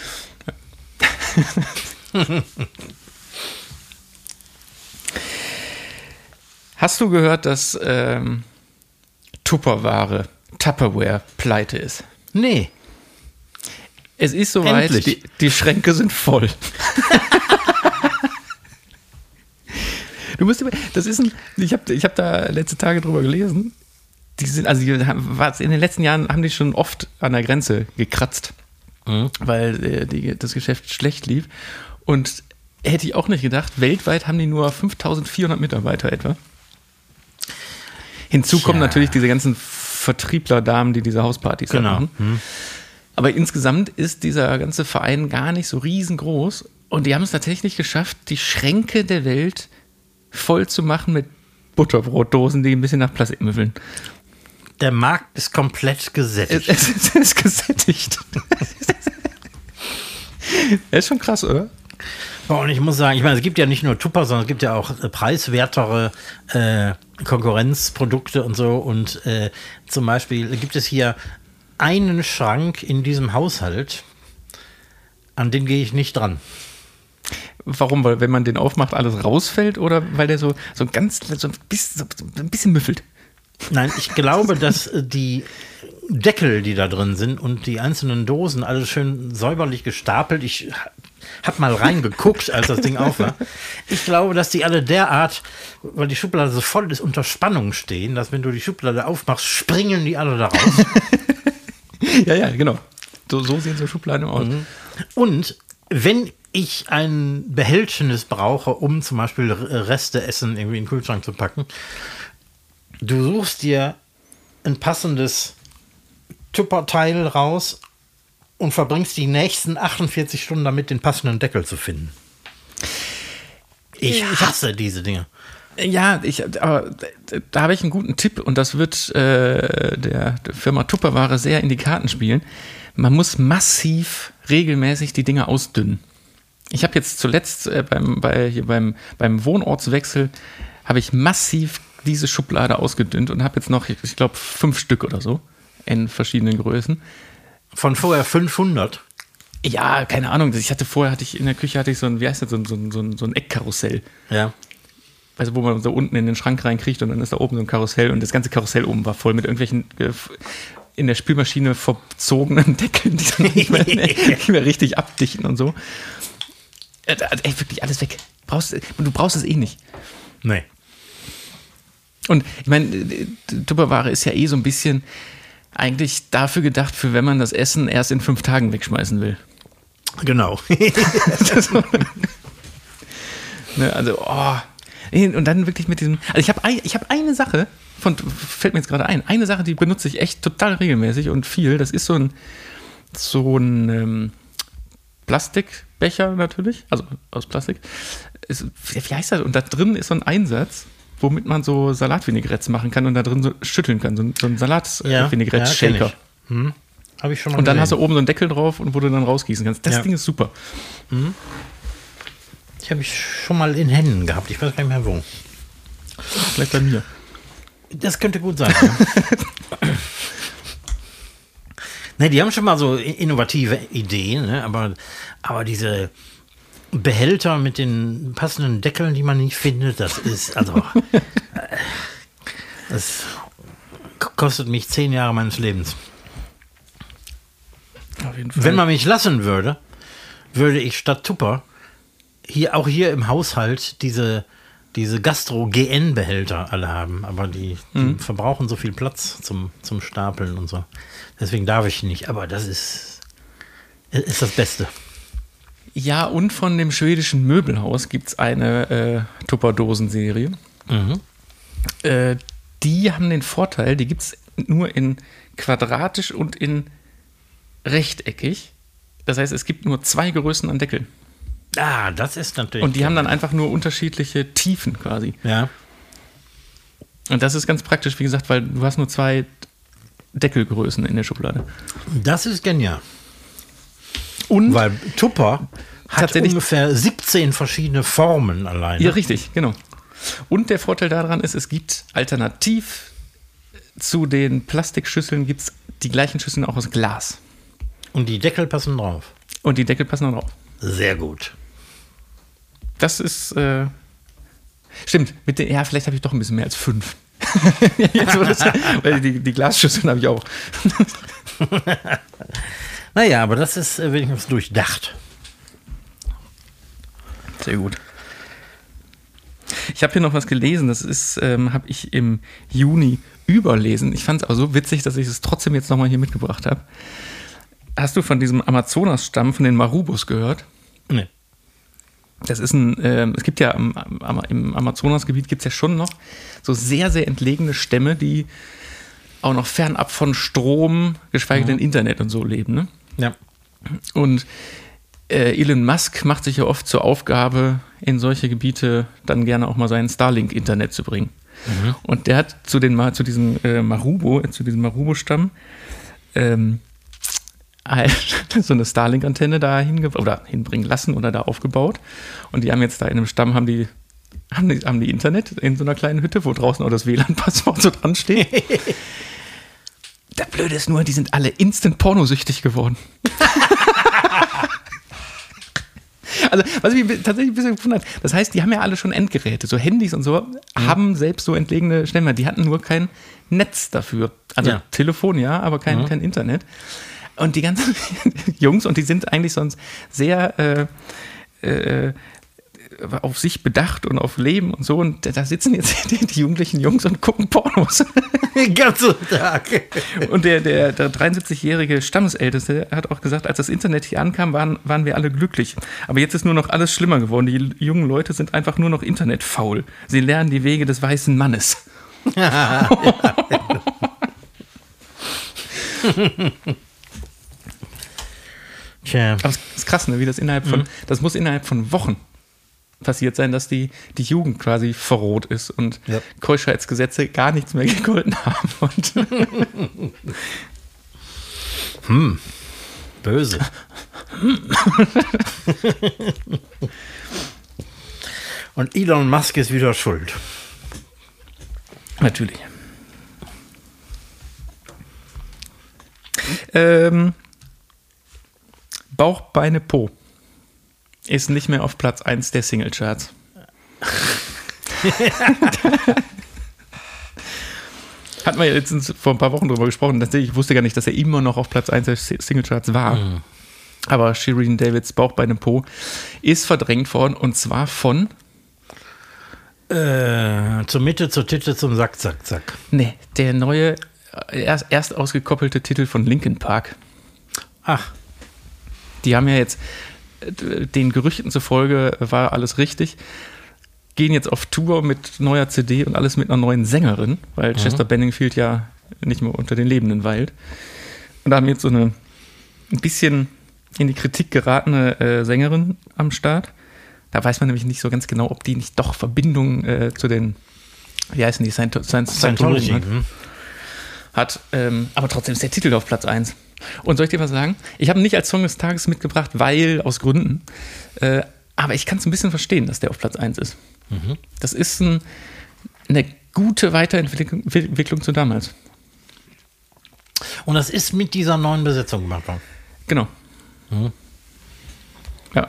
Hast du gehört, dass ähm, Tupperware, Tupperware pleite ist? Nee. Es ist soweit, die, die Schränke sind voll. Du musst, das ist ein, ich habe ich hab da letzte Tage drüber gelesen. Die sind, also die haben, in den letzten Jahren haben die schon oft an der Grenze gekratzt, mhm. weil äh, die, das Geschäft schlecht lief. Und hätte ich auch nicht gedacht, weltweit haben die nur fünftausendvierhundert Mitarbeiter etwa. Hinzu kommen ja. natürlich diese ganzen Vertriebler-Damen, die diese Hauspartys genau. machen. Mhm. Aber insgesamt ist dieser ganze Verein gar nicht so riesengroß. Und die haben es tatsächlich geschafft, die Schränke der Welt voll zu machen mit Butterbrotdosen, die ein bisschen nach Plastik müffeln. Der Markt ist komplett gesättigt. Es, es, es ist gesättigt. Das ist schon krass, oder? Und ich muss sagen, ich meine, es gibt ja nicht nur Tupper, sondern es gibt ja auch äh, preiswertere äh, Konkurrenzprodukte und so. Und äh, zum Beispiel gibt es hier einen Schrank in diesem Haushalt, an den gehe ich nicht dran. Warum? Weil wenn man den aufmacht, alles rausfällt oder weil der so, so, ganz, so, ein bisschen, so ein bisschen müffelt? Nein, ich glaube, dass die Deckel, die da drin sind und die einzelnen Dosen, alles schön säuberlich gestapelt. Ich habe mal reingeguckt, als das Ding auf war. Ich glaube, dass die alle derart, weil die Schublade so voll ist, unter Spannung stehen, dass wenn du die Schublade aufmachst, springen die alle da raus. Ja, ja, genau. So, so sehen so Schubladen aus. Und wenn ich ein Behältnis brauche, um zum Beispiel Reste Essen irgendwie in den Kühlschrank zu packen, du suchst dir ein passendes Tupperteil raus und verbringst die nächsten achtundvierzig Stunden damit, den passenden Deckel zu finden. Ich ja. hasse diese Dinge. Ja, ich, aber da habe ich einen guten Tipp und das wird äh, der, der Firma Tupperware sehr in die Karten spielen. Man muss massiv regelmäßig die Dinge ausdünnen. Ich habe jetzt zuletzt äh, beim, bei, hier beim, beim Wohnortswechsel habe ich massiv diese Schublade ausgedünnt und habe jetzt noch, ich glaube, fünf Stück oder so in verschiedenen Größen. Von vorher fünfhundert? Ja, keine Ahnung. Ich hatte vorher, hatte ich in der Küche hatte ich so ein, wie heißt das, so ein, so ein, so ein Eckkarussell. Ja. Also wo man so unten in den Schrank reinkriegt und dann ist da oben so ein Karussell und das ganze Karussell oben war voll mit irgendwelchen äh, in der Spülmaschine verzogenen Deckeln, die dann nicht mehr, nicht mehr richtig abdichten und so. Äh, ey, wirklich alles weg. Brauchst, du brauchst es eh nicht. Nee. Und ich meine, Tupperware ist ja eh so ein bisschen eigentlich dafür gedacht, für wenn man das Essen erst in fünf Tagen wegschmeißen will. Genau. Ne, also, oh. Und dann wirklich mit diesem. Also ich habe ein, ich hab eine Sache, von, fällt mir jetzt gerade ein, eine Sache, die benutze ich echt total regelmäßig und viel. Das ist so ein, so ein ähm, Plastikbecher natürlich, also aus Plastik. Ist, wie heißt das? Und da drin ist so ein Einsatz, womit man so Salatvinaigrette machen kann und da drin so schütteln kann. So ein, so ein Salat-Vinaigrette-Shaker. Ja, hm. Habe ich schon mal Und dann gesehen. hast du oben so einen Deckel drauf und wo du dann rausgießen kannst. Das ja. Ding ist super. Mhm. Ich habe ich schon mal in Händen gehabt. Ich weiß gar nicht mehr wo. Vielleicht bei mir. Das könnte gut sein. Ja. Ne, die haben schon mal so innovative Ideen, ne? aber, aber diese Behälter mit den passenden Deckeln, die man nicht findet, das ist, also, das kostet mich zehn Jahre meines Lebens. Auf jeden Fall. Wenn man mich lassen würde, würde ich statt Tupper hier, auch hier im Haushalt diese, diese Gastro-G N-Behälter alle haben, aber die, die mhm. verbrauchen so viel Platz zum, zum Stapeln und so. Deswegen darf ich nicht, aber das ist, ist das Beste. Ja, und von dem schwedischen Möbelhaus gibt es eine äh, Tupperdosen-Serie. Mhm. Äh, die haben den Vorteil, die gibt es nur in quadratisch und in rechteckig. Das heißt, es gibt nur zwei Größen an Deckeln. Ah, das ist natürlich... Und die haben dann einfach nur unterschiedliche Tiefen quasi. Ja. Und das ist ganz praktisch, wie gesagt, weil du hast nur zwei Deckelgrößen in der Schublade. Das ist genial. Und weil Tupper hat ungefähr siebzehn verschiedene Formen alleine. Ja, richtig, genau. Und der Vorteil daran ist, es gibt alternativ zu den Plastikschüsseln gibt es die gleichen Schüsseln auch aus Glas. Und die Deckel passen drauf. Und die Deckel passen drauf. Sehr gut. Das ist, äh, stimmt, mit den, ja, vielleicht habe ich doch ein bisschen mehr als fünf. Jetzt, das, weil die, die Glasschüsseln habe ich auch. Naja, aber das ist äh, wenigstens durchdacht. Sehr gut. Ich habe hier noch was gelesen, das ist, ähm, habe ich im Juni überlesen. Ich fand es aber so witzig, dass ich es trotzdem jetzt nochmal hier mitgebracht habe. Hast du von diesem Amazonas-Stamm, von den Marubos gehört? Nee. Das ist ein, äh, es gibt ja am, am, im Amazonasgebiet gibt es ja schon noch so sehr, sehr entlegene Stämme, die auch noch fernab von Strom, geschweige denn Internet und so leben. Ne? Ja. Und äh, Elon Musk macht sich ja oft zur Aufgabe, in solche Gebiete dann gerne auch mal sein Starlink-Internet zu bringen. Mhm. Und der hat zu, den, zu diesem äh, Marubo, äh, zu diesem Marubo-Stamm ähm, so eine Starlink-Antenne da hinge- oder hinbringen lassen oder da aufgebaut. Und die haben jetzt da in einem Stamm, haben die, haben die, haben die Internet in so einer kleinen Hütte, wo draußen auch das W L A N-Passwort so dran steht. Das Blöde ist nur, die sind alle instant pornosüchtig geworden. Also, was mich tatsächlich ein bisschen gewundert hat, das heißt, die haben ja alle schon Endgeräte, so Handys und so, mhm. haben selbst so entlegene Stämme, die hatten nur kein Netz dafür. Also ja. Telefon, ja, aber kein, mhm. kein Internet. Und die ganzen Jungs, und die sind eigentlich sonst sehr äh, äh, auf sich bedacht und auf Leben und so. Und da sitzen jetzt die, die jugendlichen Jungs und gucken Pornos. Den ganzen Tag. Und der, der, der dreiundsiebzigjährige Stammesälteste hat auch gesagt, als das Internet hier ankam, waren, waren wir alle glücklich. Aber jetzt ist nur noch alles schlimmer geworden. Die jungen Leute sind einfach nur noch internetfaul. Sie lernen die Wege des weißen Mannes. Ja, Tja. Aber es ist krass, ne? Wie das innerhalb von, mhm. das muss innerhalb von Wochen passiert sein, dass die, die Jugend quasi verroht ist und ja. Keuschheitsgesetze gar nichts mehr gegolten haben. Und hm, böse. Und Elon Musk ist wieder schuld. Natürlich. Ähm, Bauch, Beine, Po ist nicht mehr auf Platz eins der Singlecharts. Hatten wir jetzt vor ein paar Wochen drüber gesprochen. Ich wusste gar nicht, dass er immer noch auf Platz eins der Singlecharts war. Mhm. Aber Shirin Davids Bauch, Beine, Po ist verdrängt worden, und zwar von äh, zur Mitte, zur Titte, zum Sack, Zack, Zack. Nee, der neue, erst, erst ausgekoppelte Titel von Linkin Park. Ach. Die haben ja jetzt, den Gerüchten zufolge war alles richtig, gehen jetzt auf Tour mit neuer C D und alles mit einer neuen Sängerin, weil mhm. Chester Benningfield ja nicht mehr unter den Lebenden weilt. Und da haben jetzt so eine ein bisschen in die Kritik geratene äh, Sängerin am Start. Da weiß man nämlich nicht so ganz genau, ob die nicht doch Verbindungen äh, zu den, wie heißen die, Scientology hat. hat ähm, aber trotzdem ist der Titel auf Platz eins. Und soll ich dir was sagen? Ich habe ihn nicht als Song des Tages mitgebracht, weil, aus Gründen, äh, aber ich kann es ein bisschen verstehen, dass der auf Platz eins ist. Mhm. Das ist ein, eine gute Weiterentwicklung Entwicklung zu damals. Und das ist mit dieser neuen Besetzung gemacht worden. Genau. Mhm. Ja.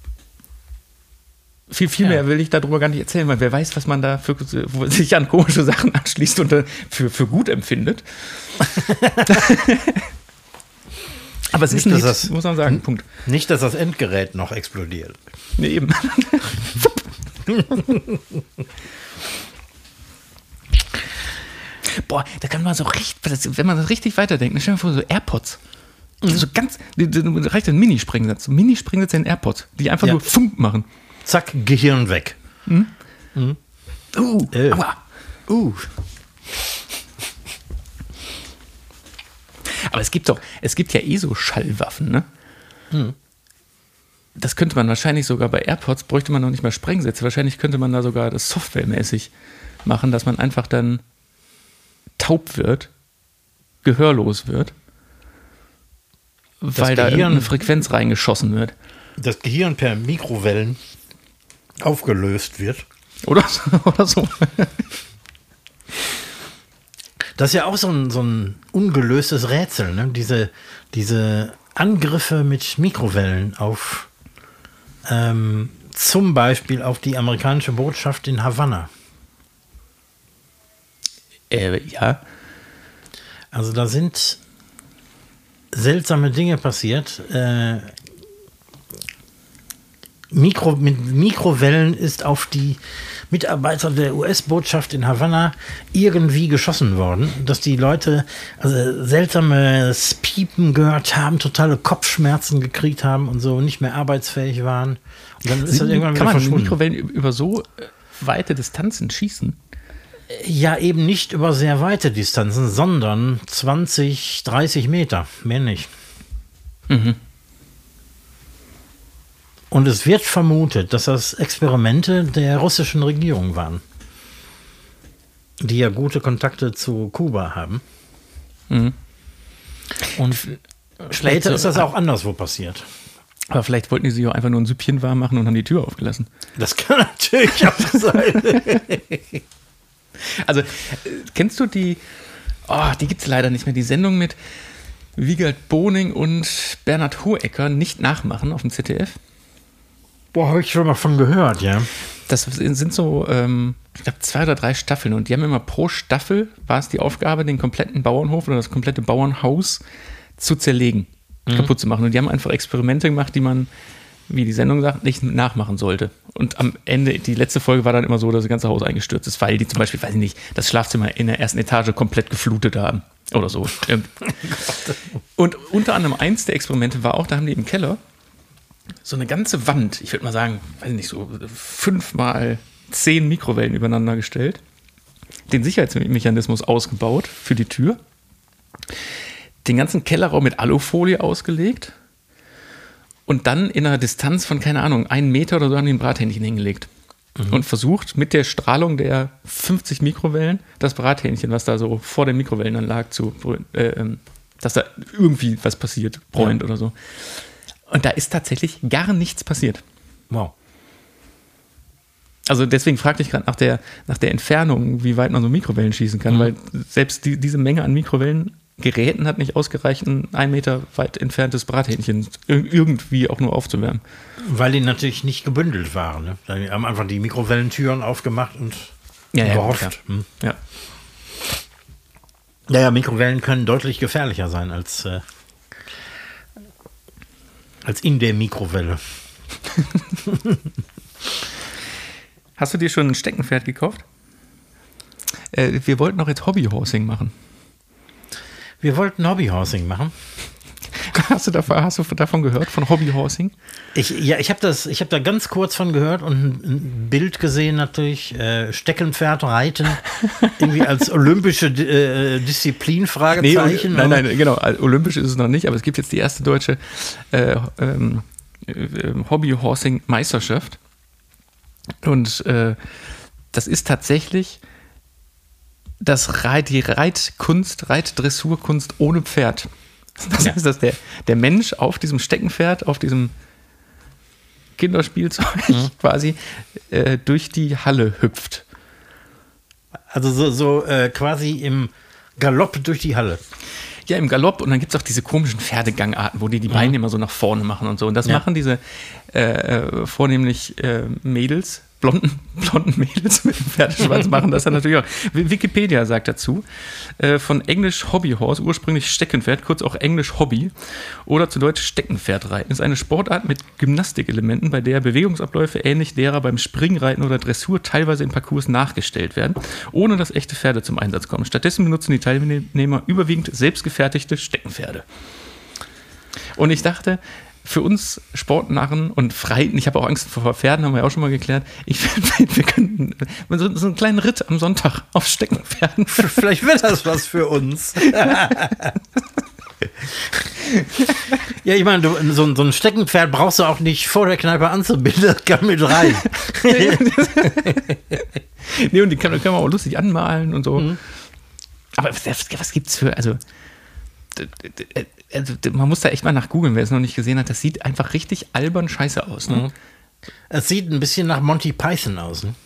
Viel, viel Ja. mehr will ich darüber gar nicht erzählen, weil wer weiß, was man da für, wo sich an komische Sachen anschließt und äh, für, für gut empfindet. Aber es Nicht, ist ein dass Hit, das- muss man sagen. Punkt. Nicht, dass das Endgerät noch explodiert. Nee, eben. Boah, da kann man so richtig, das- wenn man das richtig weiterdenkt, stell dir mal vor, so AirPods. Die So ganz, die, die, die, reicht ein Mini-Springsatz. So Mini-Springsatz in AirPods, die einfach Ja. nur Funk machen. Zack, Gehirn weg. Uh, Äh. aua. Uh. Aber es gibt doch, es gibt ja eh so Schallwaffen, ne? Das könnte man wahrscheinlich sogar bei AirPods, bräuchte man noch nicht mal Sprengsätze. Wahrscheinlich könnte man da sogar das softwaremäßig machen, dass man einfach dann taub wird, gehörlos wird, weil da Gehirn- irgendeine Frequenz reingeschossen wird. Das Gehirn per Mikrowellen aufgelöst wird. Oder so. Oder so. Das ist ja auch so ein, so ein ungelöstes Rätsel, ne? Diese, diese Angriffe mit Mikrowellen auf ähm, zum Beispiel auf die amerikanische Botschaft in Havanna. Äh, ja. Also da sind seltsame Dinge passiert. Äh, Mikro, mit Mikrowellen ist auf die Mitarbeiter der U S-Botschaft in Havanna irgendwie geschossen worden, dass die Leute also seltsames Piepen gehört haben, totale Kopfschmerzen gekriegt haben und so nicht mehr arbeitsfähig waren. Und dann ist das irgendwann Kann wieder man verschwunden. Mikrowellen über so äh, weite Distanzen schießen? Ja, eben nicht über sehr weite Distanzen, sondern zwanzig, dreißig Meter, mehr nicht. Mhm. Und es wird vermutet, dass das Experimente der russischen Regierung waren, die ja gute Kontakte zu Kuba haben. Mhm. Und später so- ist das auch anderswo passiert. Aber vielleicht wollten die sich auch einfach nur ein Süppchen warm machen und haben die Tür aufgelassen. Das kann natürlich auch sein. Also, äh, kennst du die, oh, die gibt es leider nicht mehr, die Sendung mit Wiegald Boning und Bernhard Hohecker, nicht nachmachen auf dem Z D F? Boah, habe ich schon mal von gehört, ja. Das sind so, ähm, ich glaube, zwei oder drei Staffeln und die haben immer pro Staffel, war es die Aufgabe, den kompletten Bauernhof oder das komplette Bauernhaus zu zerlegen, kaputt zu machen. Und die haben einfach Experimente gemacht, die man, wie die Sendung sagt, nicht nachmachen sollte. Und am Ende, die letzte Folge war dann immer so, dass das ganze Haus eingestürzt ist, weil die zum Beispiel, weiß ich nicht, das Schlafzimmer in der ersten Etage komplett geflutet haben oder so. Und unter anderem eins der Experimente war auch, da haben die im Keller so eine ganze Wand, ich würde mal sagen, weiß ich nicht, so fünf mal zehn Mikrowellen übereinander gestellt, den Sicherheitsmechanismus ausgebaut für die Tür, den ganzen Kellerraum mit Alufolie ausgelegt und dann in einer Distanz von, keine Ahnung, einen Meter oder so an den Brathähnchen hingelegt. Mhm. Und versucht mit der Strahlung der fünfzig Mikrowellen das Brathähnchen, was da so vor den Mikrowellen dann lag, zu, äh, dass da irgendwie was passiert, bräunt ja. oder so. Und da ist tatsächlich gar nichts passiert. Wow. Also deswegen fragte ich gerade nach der, nach der Entfernung, wie weit man so Mikrowellen schießen kann, mhm. weil selbst die, diese Menge an Mikrowellengeräten hat nicht ausgereicht, ein ein Meter weit entferntes Brathähnchen irgendwie auch nur aufzuwärmen. Weil die natürlich nicht gebündelt waren. Ne? Die haben einfach die Mikrowellentüren aufgemacht und ja, ja, gehofft. Ja. Hm. Ja. Naja, Mikrowellen können deutlich gefährlicher sein als, äh, als in der Mikrowelle. Hast du dir schon ein Steckenpferd gekauft? Äh, wir wollten doch jetzt Hobbyhorsing machen. Wir wollten Hobbyhorsing machen. Hast du, davon, hast du davon gehört, von Hobbyhorsing? Ich, ja, ich habe das, ich habe da ganz kurz von gehört und ein, ein Bild gesehen natürlich, äh, Steckenpferd reiten, irgendwie als olympische äh, Disziplin, Fragezeichen. Nee, nein, nein, genau, olympisch ist es noch nicht, aber es gibt jetzt die erste deutsche äh, ähm, äh, Hobbyhorsing-Meisterschaft und äh, das ist tatsächlich das Reit, die Reitkunst, Reitdressurkunst ohne Pferd. Das ja. ist, dass der, der Mensch auf diesem Steckenpferd, auf diesem Kinderspielzeug mhm. quasi äh, durch die Halle hüpft. Also so, so äh, quasi im Galopp durch die Halle. Ja, im Galopp. Und dann gibt es auch diese komischen Pferdegangarten, wo die die Beine mhm. immer so nach vorne machen und so. Und das ja. machen diese äh, vornehmlich äh, Mädels, blonden, blonden Mädels mit dem Pferdeschwanz machen das dann natürlich auch. Wikipedia sagt dazu, äh, von Englisch Hobbyhorse, ursprünglich Steckenpferd, kurz auch Englisch Hobby oder zu Deutsch Steckenpferdreiten, ist eine Sportart mit Gymnastikelementen, bei der Bewegungsabläufe ähnlich derer beim Springreiten oder Dressur teilweise in Parcours nachgestellt werden, ohne dass echte Pferde zum Einsatz kommen. Stattdessen benutzen die Teilnehmer überwiegend selbstgefertigte Steckenpferde. Und ich dachte, für uns Sportnarren und Freiten, ich habe auch Angst vor Pferden, haben wir ja auch schon mal geklärt. Ich finde, wir könnten so, so einen kleinen Ritt am Sonntag auf Steckenpferden. Vielleicht wird das was für uns. Ja, ich meine, du, so, so ein Steckenpferd brauchst du auch nicht vor der Kneipe anzubinden, das kann mit rein. Nee, und die kann, kann man auch lustig anmalen und so. Mhm. Aber was, was gibt's für, also, also man muss da echt mal nach googeln, wer es noch nicht gesehen hat. Das sieht einfach richtig albern scheiße aus. Ne? Mhm. Es sieht ein bisschen nach Monty Python aus. Ne?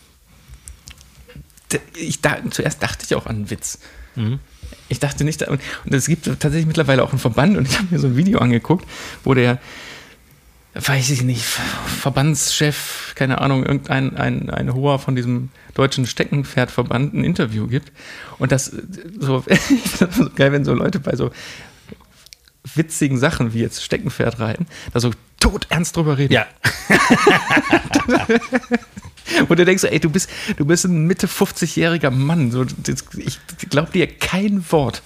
Ich da, zuerst dachte ich auch an einen Witz. Mhm. Ich dachte nicht, und es gibt tatsächlich mittlerweile auch einen Verband und ich habe mir so ein Video angeguckt, wo der, weiß ich nicht, Verbandschef, keine Ahnung, irgendein ein, ein hoher von diesem deutschen Steckenpferdverband ein Interview gibt. Und das so, ich finde das so geil, wenn so Leute bei so witzigen Sachen wie jetzt Steckenpferd reiten, da so todernst drüber reden. Ja. Und du denkst, ey, du bist, du bist ein Mitte fünfzigjähriger Mann. So, ich glaube dir kein Wort.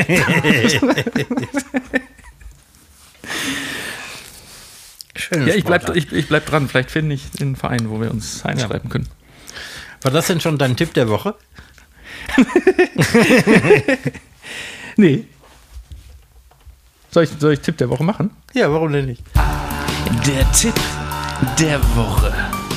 Schönes ja, ich bleib, ich, ich bleib dran. Vielleicht finde ich einen Verein, wo wir uns einschreiben ja. können. War das denn schon dein Tipp der Woche? Nee. Soll ich, soll ich Tipp der Woche machen? Ja, warum denn nicht? Der Tipp der Woche.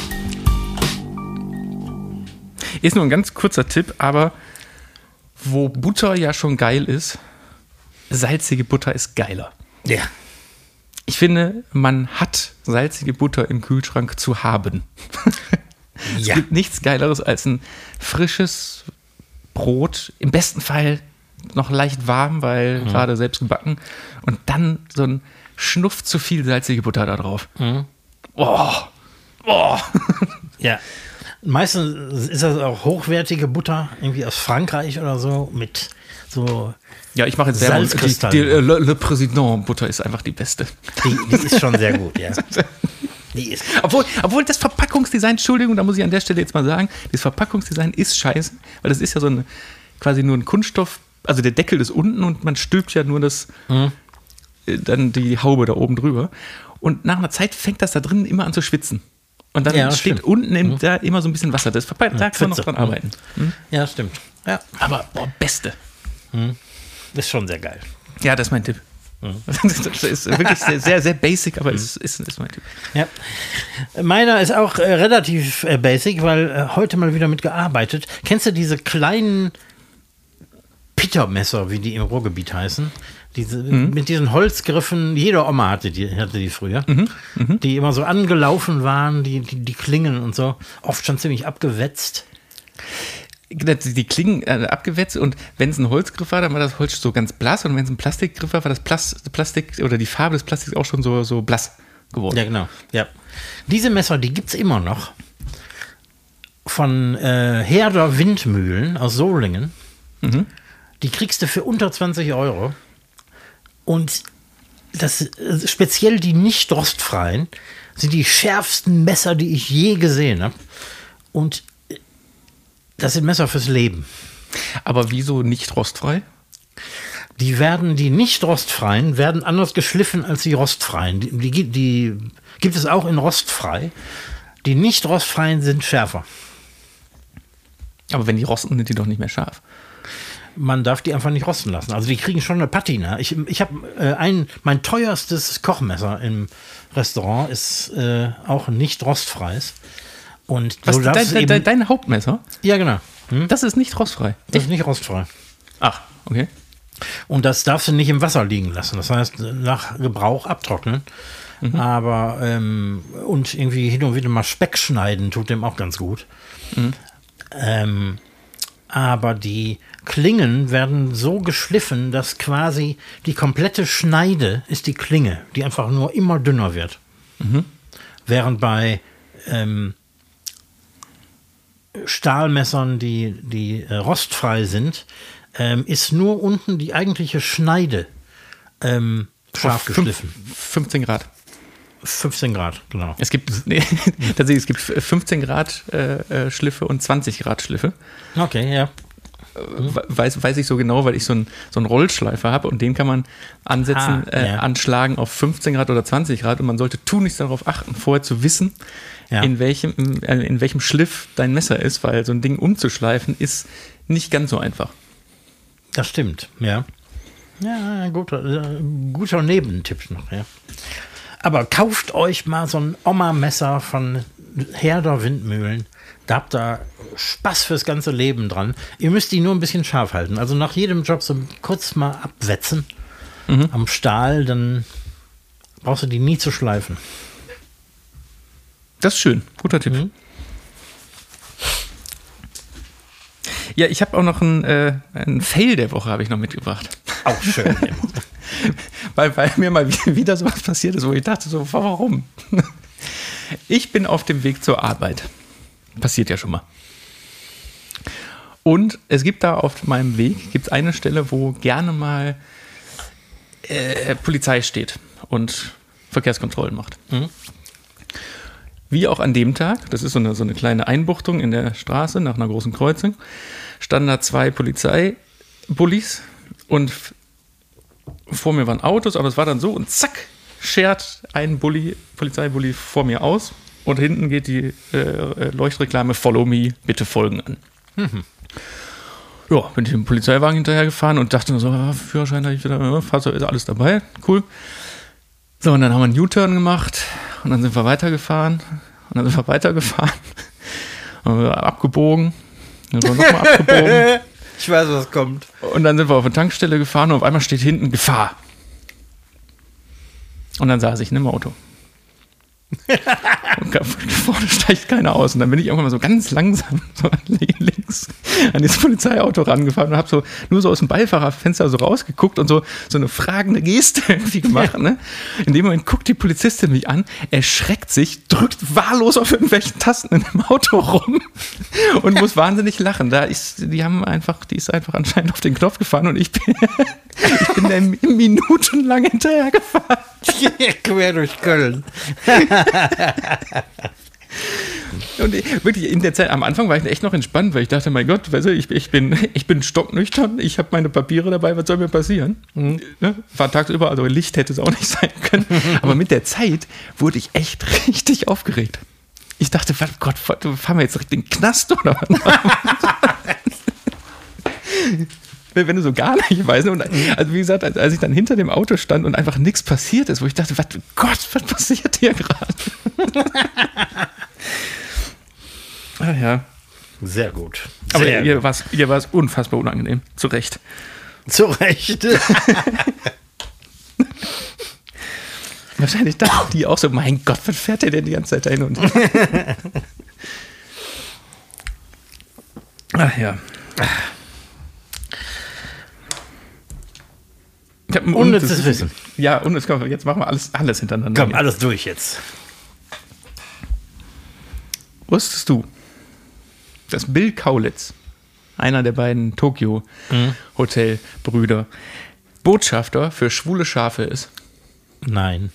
Ist nur ein ganz kurzer Tipp, aber wo Butter ja schon geil ist, salzige Butter ist geiler. Ja. Ich finde, man hat salzige Butter im Kühlschrank zu haben. Es ja. gibt nichts Geileres als ein frisches Brot, im besten Fall noch leicht warm, weil mhm. gerade selbst gebacken, und dann so ein Schnuff zu viel salzige Butter da drauf. Mhm. Oh. Oh. Ja. Meistens ist das auch hochwertige Butter, irgendwie aus Frankreich oder so, mit so ja, ich mache jetzt Salzkristallen. Die, die Le, Le Président Butter ist einfach die beste. Die, die ist schon sehr gut, ja. Die ist obwohl, obwohl das Verpackungsdesign, Entschuldigung, da muss ich an der Stelle jetzt mal sagen, das Verpackungsdesign ist scheiße, weil das ist ja so eine, quasi nur ein Kunststoff, also der Deckel ist unten und man stülpt ja nur das, mhm. dann die Haube da oben drüber. Und nach einer Zeit fängt das da drin immer an zu schwitzen. Und dann ja, steht stimmt. unten im, mhm. da immer so ein bisschen Wasser. Das verpackt, da ja, kann man noch dran mhm. arbeiten. Mhm. Ja, stimmt. Ja. Aber boah, beste. Mhm. Ist schon sehr geil. Ja, das ist mein Tipp. Mhm. Das ist wirklich sehr, sehr, sehr basic, aber es mhm. ist, ist mein Tipp. Ja. Meiner ist auch äh, relativ äh, basic, weil äh, heute mal wieder mitgearbeitet. Kennst du diese kleinen Pittermesser, wie die im Ruhrgebiet heißen? Diese, mhm. Mit diesen Holzgriffen, jede Oma hatte die, hatte die früher, mhm. Mhm. die immer so angelaufen waren, die, die, die Klingen und so, oft schon ziemlich abgewetzt. Die Klingen äh, abgewetzt, und wenn es ein Holzgriff war, dann war das Holz so ganz blass, und wenn es ein Plastikgriff war, war das Plas- Plastik oder die Farbe des Plastiks auch schon so, so blass geworden. Ja, genau. Ja. Diese Messer, die gibt es immer noch von äh, Herder Windmühlen aus Solingen. Mhm. Die kriegst du für unter zwanzig Euro. Und das, speziell die nicht rostfreien sind die schärfsten Messer, die ich je gesehen habe. Und das sind Messer fürs Leben. Aber wieso nicht rostfrei? Die werden, die nicht rostfreien, werden anders geschliffen als die rostfreien. Die, die, die gibt es auch in rostfrei. Die nicht rostfreien sind schärfer. Aber wenn die rosten, sind die doch nicht mehr scharf. Man darf die einfach nicht rosten lassen. Also die kriegen schon eine Patina. Ich, ich habe äh, ein, mein teuerstes Kochmesser im Restaurant ist äh, auch nicht rostfreies. Und was, so dein, dein, dein, dein Hauptmesser? Ja, genau. Hm? Das ist nicht rostfrei? Das Echt? ist nicht rostfrei. Ach, okay. Und das darfst du nicht im Wasser liegen lassen. Das heißt, nach Gebrauch abtrocknen. Mhm. Aber, ähm, und irgendwie hin und wieder mal Speck schneiden tut dem auch ganz gut. Mhm. Ähm, aber die Klingen werden so geschliffen, dass quasi die komplette Schneide ist die Klinge, die einfach nur immer dünner wird. Mhm. Während bei ähm, Stahlmessern, die, die äh, rostfrei sind, ähm, ist nur unten die eigentliche Schneide ähm, scharf geschliffen. fünfzehn Grad. fünfzehn Grad, genau. Es gibt, nee, tatsächlich, es gibt fünfzehn Grad äh, Schliffe und zwanzig Grad Schliffe. Okay, ja. Weiß, weiß ich so genau, weil ich so einen so einen Rollschleifer habe und den kann man ansetzen, ah, ja. äh, anschlagen auf fünfzehn Grad oder zwanzig Grad und man sollte tunlichst darauf achten, vorher zu wissen, ja. in, welchem, äh, in welchem Schliff dein Messer ist, weil so ein Ding umzuschleifen ist nicht ganz so einfach. Das stimmt, ja. Ja, guter, äh, guter Nebentipp noch, ja. Aber kauft euch mal so ein Oma-Messer von Herder Windmühlen. Da habt ihr Spaß fürs ganze Leben dran. Ihr müsst die nur ein bisschen scharf halten. Also nach jedem Job so kurz mal abwetzen mhm. am Stahl, dann brauchst du die nie zu schleifen. Das ist schön. Guter Tipp. Mhm. Ja, ich habe auch noch einen, äh, einen Fail der Woche habe ich noch mitgebracht. Auch schön. weil, weil mir mal wieder so was passiert ist, wo ich dachte so, warum? Ich bin auf dem Weg zur Arbeit. Passiert ja schon mal. Und es gibt da auf meinem Weg gibt's eine Stelle, wo gerne mal äh, Polizei steht und Verkehrskontrollen macht. Mhm. Wie auch an dem Tag, das ist so eine, so eine kleine Einbuchtung in der Straße nach einer großen Kreuzung, standen da zwei Polizeibullis und f- vor mir waren Autos, aber es war dann so und zack, schert ein Bulli, Polizeibulli vor mir aus und hinten geht die äh, Leuchtreklame Follow me, bitte folgen an. Mhm. Ja, bin ich im Polizeiwagen hinterhergefahren und dachte nur so, ah, Führerschein habe ich wieder, Fahrzeug ist alles dabei, cool. So, und dann haben wir einen U-Turn gemacht und dann sind wir weitergefahren und dann sind wir weitergefahren und wir abgebogen und dann nochmal abgebogen. Ich weiß, was kommt. Und dann sind wir auf eine Tankstelle gefahren und auf einmal steht hinten Gefahr. Und dann saß ich in einem Auto. Und vorne steigt keiner aus. Und dann bin ich irgendwann mal so ganz langsam so links an dieses Polizeiauto rangefahren und habe so nur so aus dem Beifahrerfenster so rausgeguckt und so, so eine fragende Geste irgendwie gemacht. Ne? In dem Moment guckt die Polizistin mich an, erschreckt sich, drückt wahllos auf irgendwelchen Tasten in dem Auto rum und muss wahnsinnig lachen. Da ist, die haben einfach, die ist einfach anscheinend auf den Knopf gefahren und ich bin, ich bin da minutenlang hinterher gefahren. Quer durch Köln. Und wirklich in der Zeit, am Anfang war ich echt noch entspannt, weil ich dachte, mein Gott, weißt du, ich, ich, bin, ich bin stocknüchtern, ich habe meine Papiere dabei, was soll mir passieren? Mhm. War tagsüber, also Licht hätte es auch nicht sein können. Aber mit der Zeit wurde ich echt richtig aufgeregt. Ich dachte, Gott, fahren wir jetzt direkt in den Knast oder was? Wenn du so gar nicht weißt. Und also wie gesagt, als ich dann hinter dem Auto stand und einfach nichts passiert ist, wo ich dachte, was, Gott, was passiert hier gerade? Ah ja. Sehr gut. Aber Sehr ihr war es unfassbar unangenehm. Zu Recht. Zu Recht. Wahrscheinlich dachten die auch so, mein Gott, was fährt der denn die ganze Zeit dahin und her? Ach ja. Ich hab ein unnützes Wissen. Ja, und jetzt machen wir alles, alles hintereinander. Komm, alles durch jetzt. Wusstest du, dass Bill Kaulitz, einer der beiden Tokyo-Hotel-Brüder, Botschafter für schwule Schafe ist? Nein.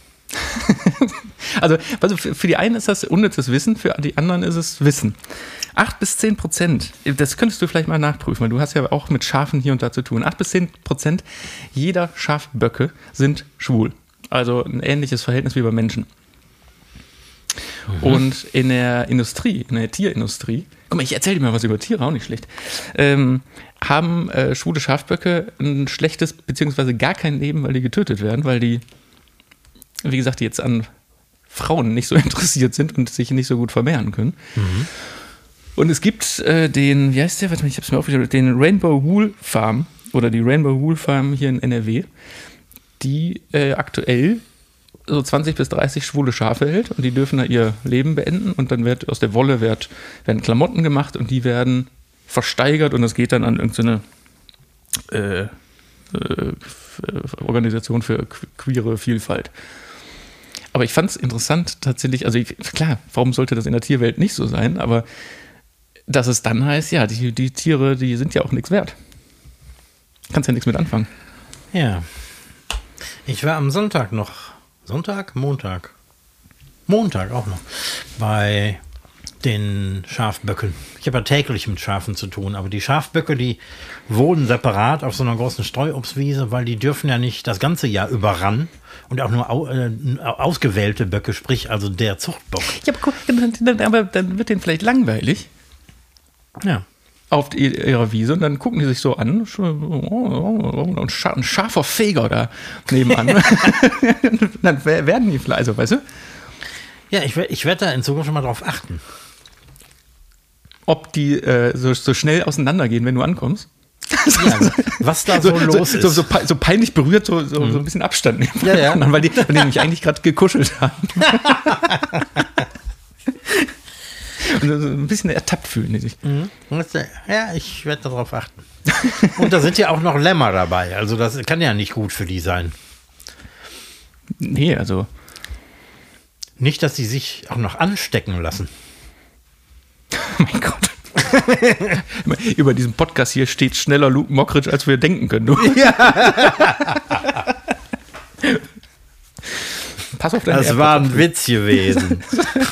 Also, also für, für die einen ist das unnützes Wissen, für die anderen ist es Wissen. Acht bis zehn Prozent, das könntest du vielleicht mal nachprüfen, weil du hast ja auch mit Schafen hier und da zu tun. Acht bis zehn Prozent jeder Schafböcke sind schwul. Also ein ähnliches Verhältnis wie bei Menschen. Mhm. Und in der Industrie, in der Tierindustrie, guck mal, ich erzähle dir mal was über Tiere, auch nicht schlecht, ähm, haben äh, schwule Schafböcke ein schlechtes, beziehungsweise gar kein Leben, weil die getötet werden, weil die, wie gesagt, die jetzt an Frauen nicht so interessiert sind und sich nicht so gut vermehren können. Mhm. Und es gibt äh, den, wie heißt der, warte mal, ich hab's mir aufgeschrieben, den Rainbow Wool Farm oder die Rainbow Wool Farm hier in N R W, die äh, aktuell so zwanzig bis dreißig schwule Schafe hält und die dürfen da ihr Leben beenden und dann wird aus der Wolle wird, werden Klamotten gemacht und die werden versteigert und das geht dann an irgendeine äh, äh, Organisation für queere Vielfalt. Aber ich fand es interessant tatsächlich, also ich, klar, warum sollte das in der Tierwelt nicht so sein, aber dass es dann heißt, ja, die, die Tiere, die sind ja auch nichts wert. Kannst ja nichts mit anfangen. Ja. Ich war am Sonntag noch, Sonntag? Montag. Montag auch noch, bei den Schafböcken. Ich habe ja täglich mit Schafen zu tun, aber die Schafböcke, die wohnen separat auf so einer großen Streuobstwiese, weil die dürfen ja nicht das ganze Jahr über ran und auch nur au, äh, ausgewählte Böcke, sprich also der Zuchtbock. Ja, aber, aber dann wird denen vielleicht langweilig. Ja. Auf die, ihrer Wiese und dann gucken die sich so an und ein scharfer Feger da nebenan. Dann werden die vielleicht, also, weißt du? Ja, ich, ich werde da in Zukunft schon mal drauf achten. Ob die äh, so, so schnell auseinandergehen, wenn du ankommst. Ja, was da so, so los so, ist. So, so, so peinlich berührt, so, so, mhm. so ein bisschen Abstand nehmen. Ja, ja. Weil die, weil die nämlich eigentlich gerade gekuschelt haben. Und so ein bisschen ertappt fühlen die sich. Mhm. Ja, ich werde darauf achten. Und da sind ja auch noch Lämmer dabei. Also das kann ja nicht gut für die sein. Nee, also... Nicht, dass die sich auch noch anstecken lassen. Oh mein Gott. Über diesen Podcast hier steht schneller Luke Mockridge, als wir denken können. Du. Ja. Pass auf deine Das war ein Witz gewesen.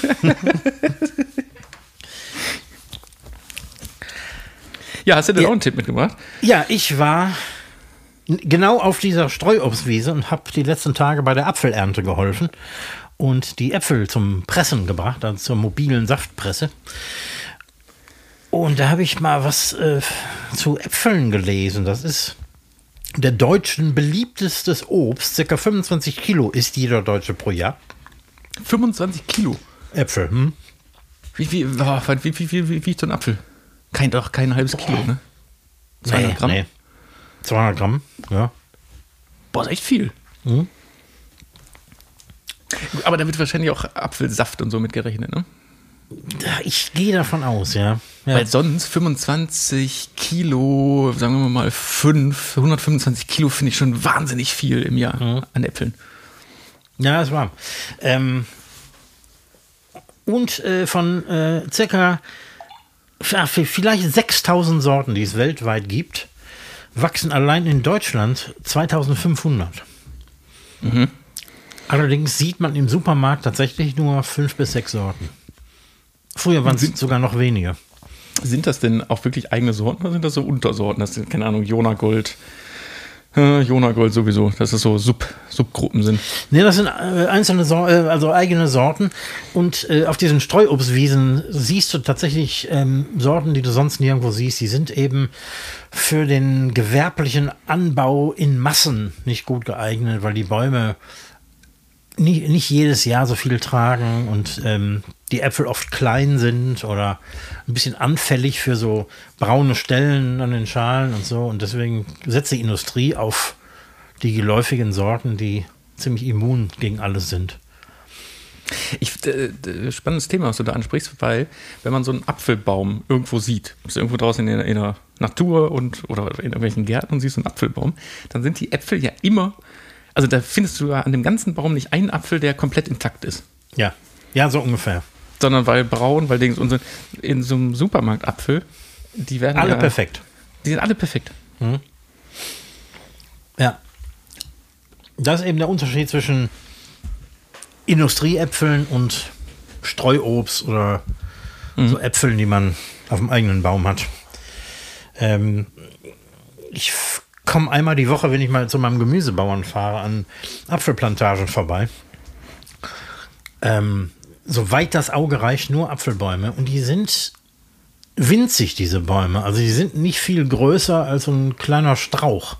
Ja, hast du denn ja. auch einen Tipp mitgebracht? Ja, ich war genau auf dieser Streuobstwiese und habe die letzten Tage bei der Apfelernte geholfen und die Äpfel zum Pressen gebracht, also zur mobilen Saftpresse. Und da habe ich mal was äh, zu Äpfeln gelesen. Das ist der Deutschen beliebtestes Obst. Circa fünfundzwanzig Kilo isst jeder Deutsche pro Jahr. fünfundzwanzig Kilo? Äpfel, hm? Wie, wie, oh, wie, wie, wie, wie wiegt so ein Apfel? Kein, doch, kein halbes Kilo, ne? zweihundert Gramm? Nee. zweihundert Gramm, ja. Boah, ist echt viel. Mhm. Aber da wird wahrscheinlich auch Apfelsaft und so mitgerechnet, ne? Ich gehe davon aus, ja. ja. Weil sonst fünfundzwanzig Kilo, sagen wir mal fünf, hundertfünfundzwanzig Kilo finde ich schon wahnsinnig viel im Jahr mhm. an Äpfeln. Ja, das war. Ähm, und äh, von äh, circa ja, vielleicht sechstausend Sorten, die es weltweit gibt, wachsen allein in Deutschland zweitausendfünfhundert. Mhm. Allerdings sieht man im Supermarkt tatsächlich nur fünf bis sechs Sorten. Früher waren es sogar noch weniger. Sind das denn auch wirklich eigene Sorten oder sind das so Untersorten? Das sind, keine Ahnung, Jonagold. Äh, Jonagold sowieso, dass das so Sub, Subgruppen sind. Nee, das sind äh, einzelne Sorten, also eigene Sorten. Und äh, auf diesen Streuobstwiesen siehst du tatsächlich ähm, Sorten, die du sonst nirgendwo siehst. Die sind eben für den gewerblichen Anbau in Massen nicht gut geeignet, weil die Bäume nicht, nicht jedes Jahr so viel tragen und ähm, die Äpfel oft klein sind oder ein bisschen anfällig für so braune Stellen an den Schalen und so. Und deswegen setzt die Industrie auf die geläufigen Sorten, die ziemlich immun gegen alles sind. Ich, äh, spannendes Thema, was du da ansprichst, weil wenn man so einen Apfelbaum irgendwo sieht, bist du irgendwo draußen in der, in der Natur und, oder in irgendwelchen Gärten und siehst so einen Apfelbaum, dann sind die Äpfel ja immer, also da findest du ja an dem ganzen Baum nicht einen Apfel, der komplett intakt ist. Ja, ja, so ungefähr. Sondern weil braun, weil Dings, und so, in so einem Supermarktapfel, die werden alle ja, perfekt. Die sind alle perfekt. Mhm. Ja. Das ist eben der Unterschied zwischen Industrieäpfeln und Streuobst oder mhm. so Äpfeln, die man auf dem eigenen Baum hat. Ähm, ich komme einmal die Woche, wenn ich mal zu meinem Gemüsebauern fahre, an Apfelplantagen vorbei. Ähm, soweit das Auge reicht, nur Apfelbäume. Und die sind winzig, diese Bäume. Also die sind nicht viel größer als so ein kleiner Strauch.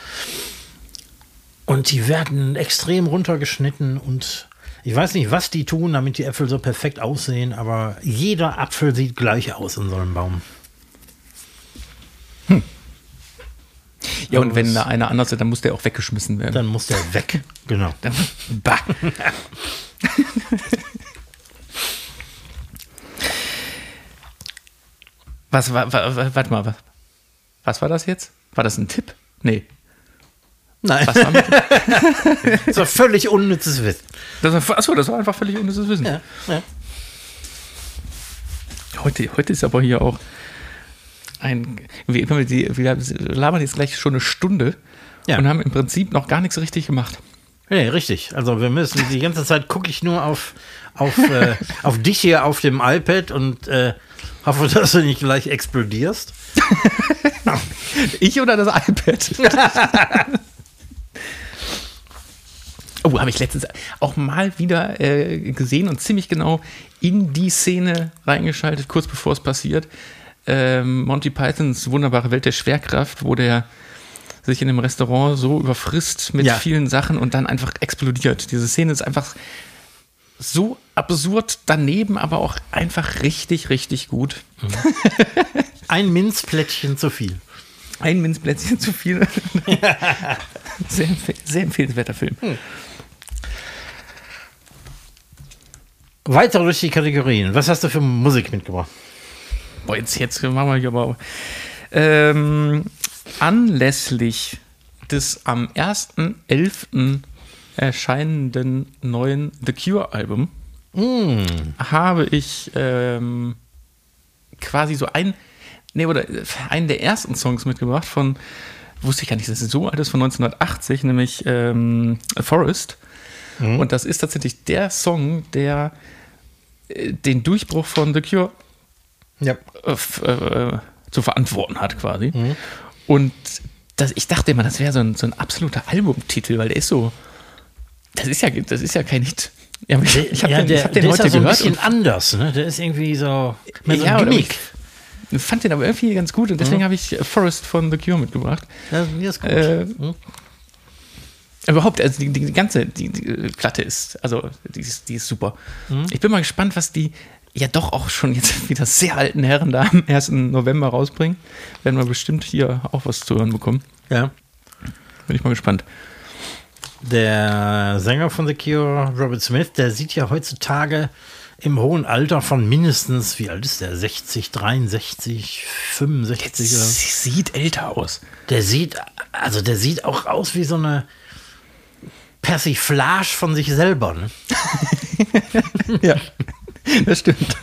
Und die werden extrem runtergeschnitten und ich weiß nicht, was die tun, damit die Äpfel so perfekt aussehen, aber jeder Apfel sieht gleich aus in so einem Baum. Hm. Ja, und wenn da einer anders ist, dann muss der auch weggeschmissen werden. Dann muss der weg, genau. Dann, bah. Was war, war, warte mal, was, was war das jetzt? War das ein Tipp? Nee. Nein. Was war mit, das war völlig unnützes Wissen. das war, achso, das war einfach völlig unnützes Wissen. Ja, ja. Heute, heute ist aber hier auch ein, wir, wir, wir labern jetzt gleich schon eine Stunde Ja. und haben im Prinzip noch gar nichts richtig gemacht. Nee, richtig. Also wir müssen, die ganze Zeit gucke ich nur auf, auf, äh, auf dich hier auf dem iPad und äh, hoffe, dass du nicht gleich explodierst. Ich oder das iPad? Oh, habe ich letztens auch mal wieder äh, gesehen und ziemlich genau in die Szene reingeschaltet, kurz bevor es passiert. Ähm, Monty Pythons wunderbare Welt der Schwerkraft, wo der sich in einem Restaurant so überfrisst mit Ja. vielen Sachen und dann einfach explodiert. Diese Szene ist einfach so absurd daneben, aber auch einfach richtig, richtig gut. Ein Minzplättchen zu viel. Ein Minzplätzchen zu viel. sehr, empf- sehr empfehlenswerter Film. Hm. Weiter durch die Kategorien. Was hast du für Musik mitgebracht? Boah, jetzt, jetzt machen wir hier aber. Ähm, anlässlich des am ersten elften erscheinenden neuen The Cure-Album Mm. habe ich ähm, quasi so ein, nee, oder einen der ersten Songs mitgebracht von, wusste ich gar nicht, dass es so alt ist, von neunzehnhundertachtzig, nämlich ähm, A Forest. Mhm. Und das ist tatsächlich der Song, der äh, den Durchbruch von The Cure Ja. äh, f- äh, zu verantworten hat quasi. Mhm. Und das, ich dachte immer, das wäre so ein, so ein absoluter Albumtitel, weil der ist so, das ist ja, das ist ja kein Hit. Ja, aber ich, ich habe ja, den, der, ich hab den der heute ist ja so ein gehört bisschen und anders. Ne? Der ist irgendwie so, mehr so Ja, ein oder Gimmick. ich fand den aber irgendwie ganz gut und deswegen Mhm. habe ich Forest von The Cure mitgebracht. Ja, mir ist gut. Äh, Mhm. Überhaupt, also die, die ganze die, die Platte ist, also die ist, die ist super. Mhm. Ich bin mal gespannt, was die ja doch auch schon jetzt wieder sehr alten Herren da am ersten November rausbringen. Werden wir bestimmt hier auch was zu hören bekommen. Ja. Bin ich mal gespannt. Der Sänger von The Cure, Robert Smith, der sieht ja heutzutage im hohen Alter von mindestens, wie alt ist der? sechzig, dreiundsechzig, fünfundsechzig oder? Sie sieht älter aus. Der sieht, also der sieht auch aus wie so eine Persiflage von sich selber. Ne? Ja, das stimmt.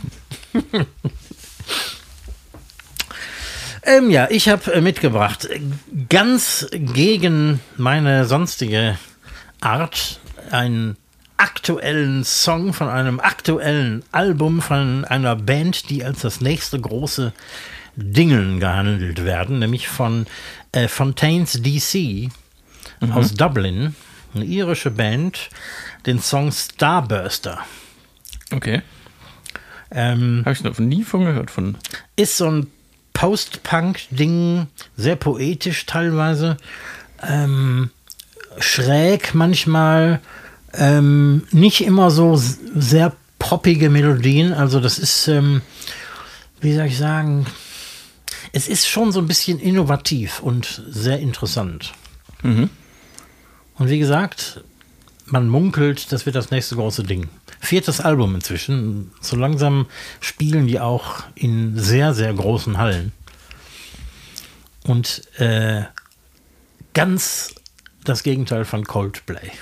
Ähm, ja, ich habe äh, mitgebracht, äh, ganz gegen meine sonstige Art, einen aktuellen Song von einem aktuellen Album von einer Band, die als das nächste große Dingeln gehandelt werden, nämlich von äh, Fontaines D C Mhm. aus Dublin, eine irische Band, den Song Starburster. Okay. Ähm, Habe ich noch nie von gehört. Von ist so ein Post-Punk-Ding, sehr poetisch teilweise, ähm, schräg manchmal, ähm, nicht immer so s- sehr poppige Melodien, also das ist, ähm, wie soll ich sagen, es ist schon so ein bisschen innovativ und sehr interessant. Mhm. Und wie gesagt, man munkelt, das wird das nächste große Ding. Viertes Album inzwischen. So langsam spielen die auch in sehr, sehr großen Hallen. Und äh, ganz das Gegenteil von Coldplay.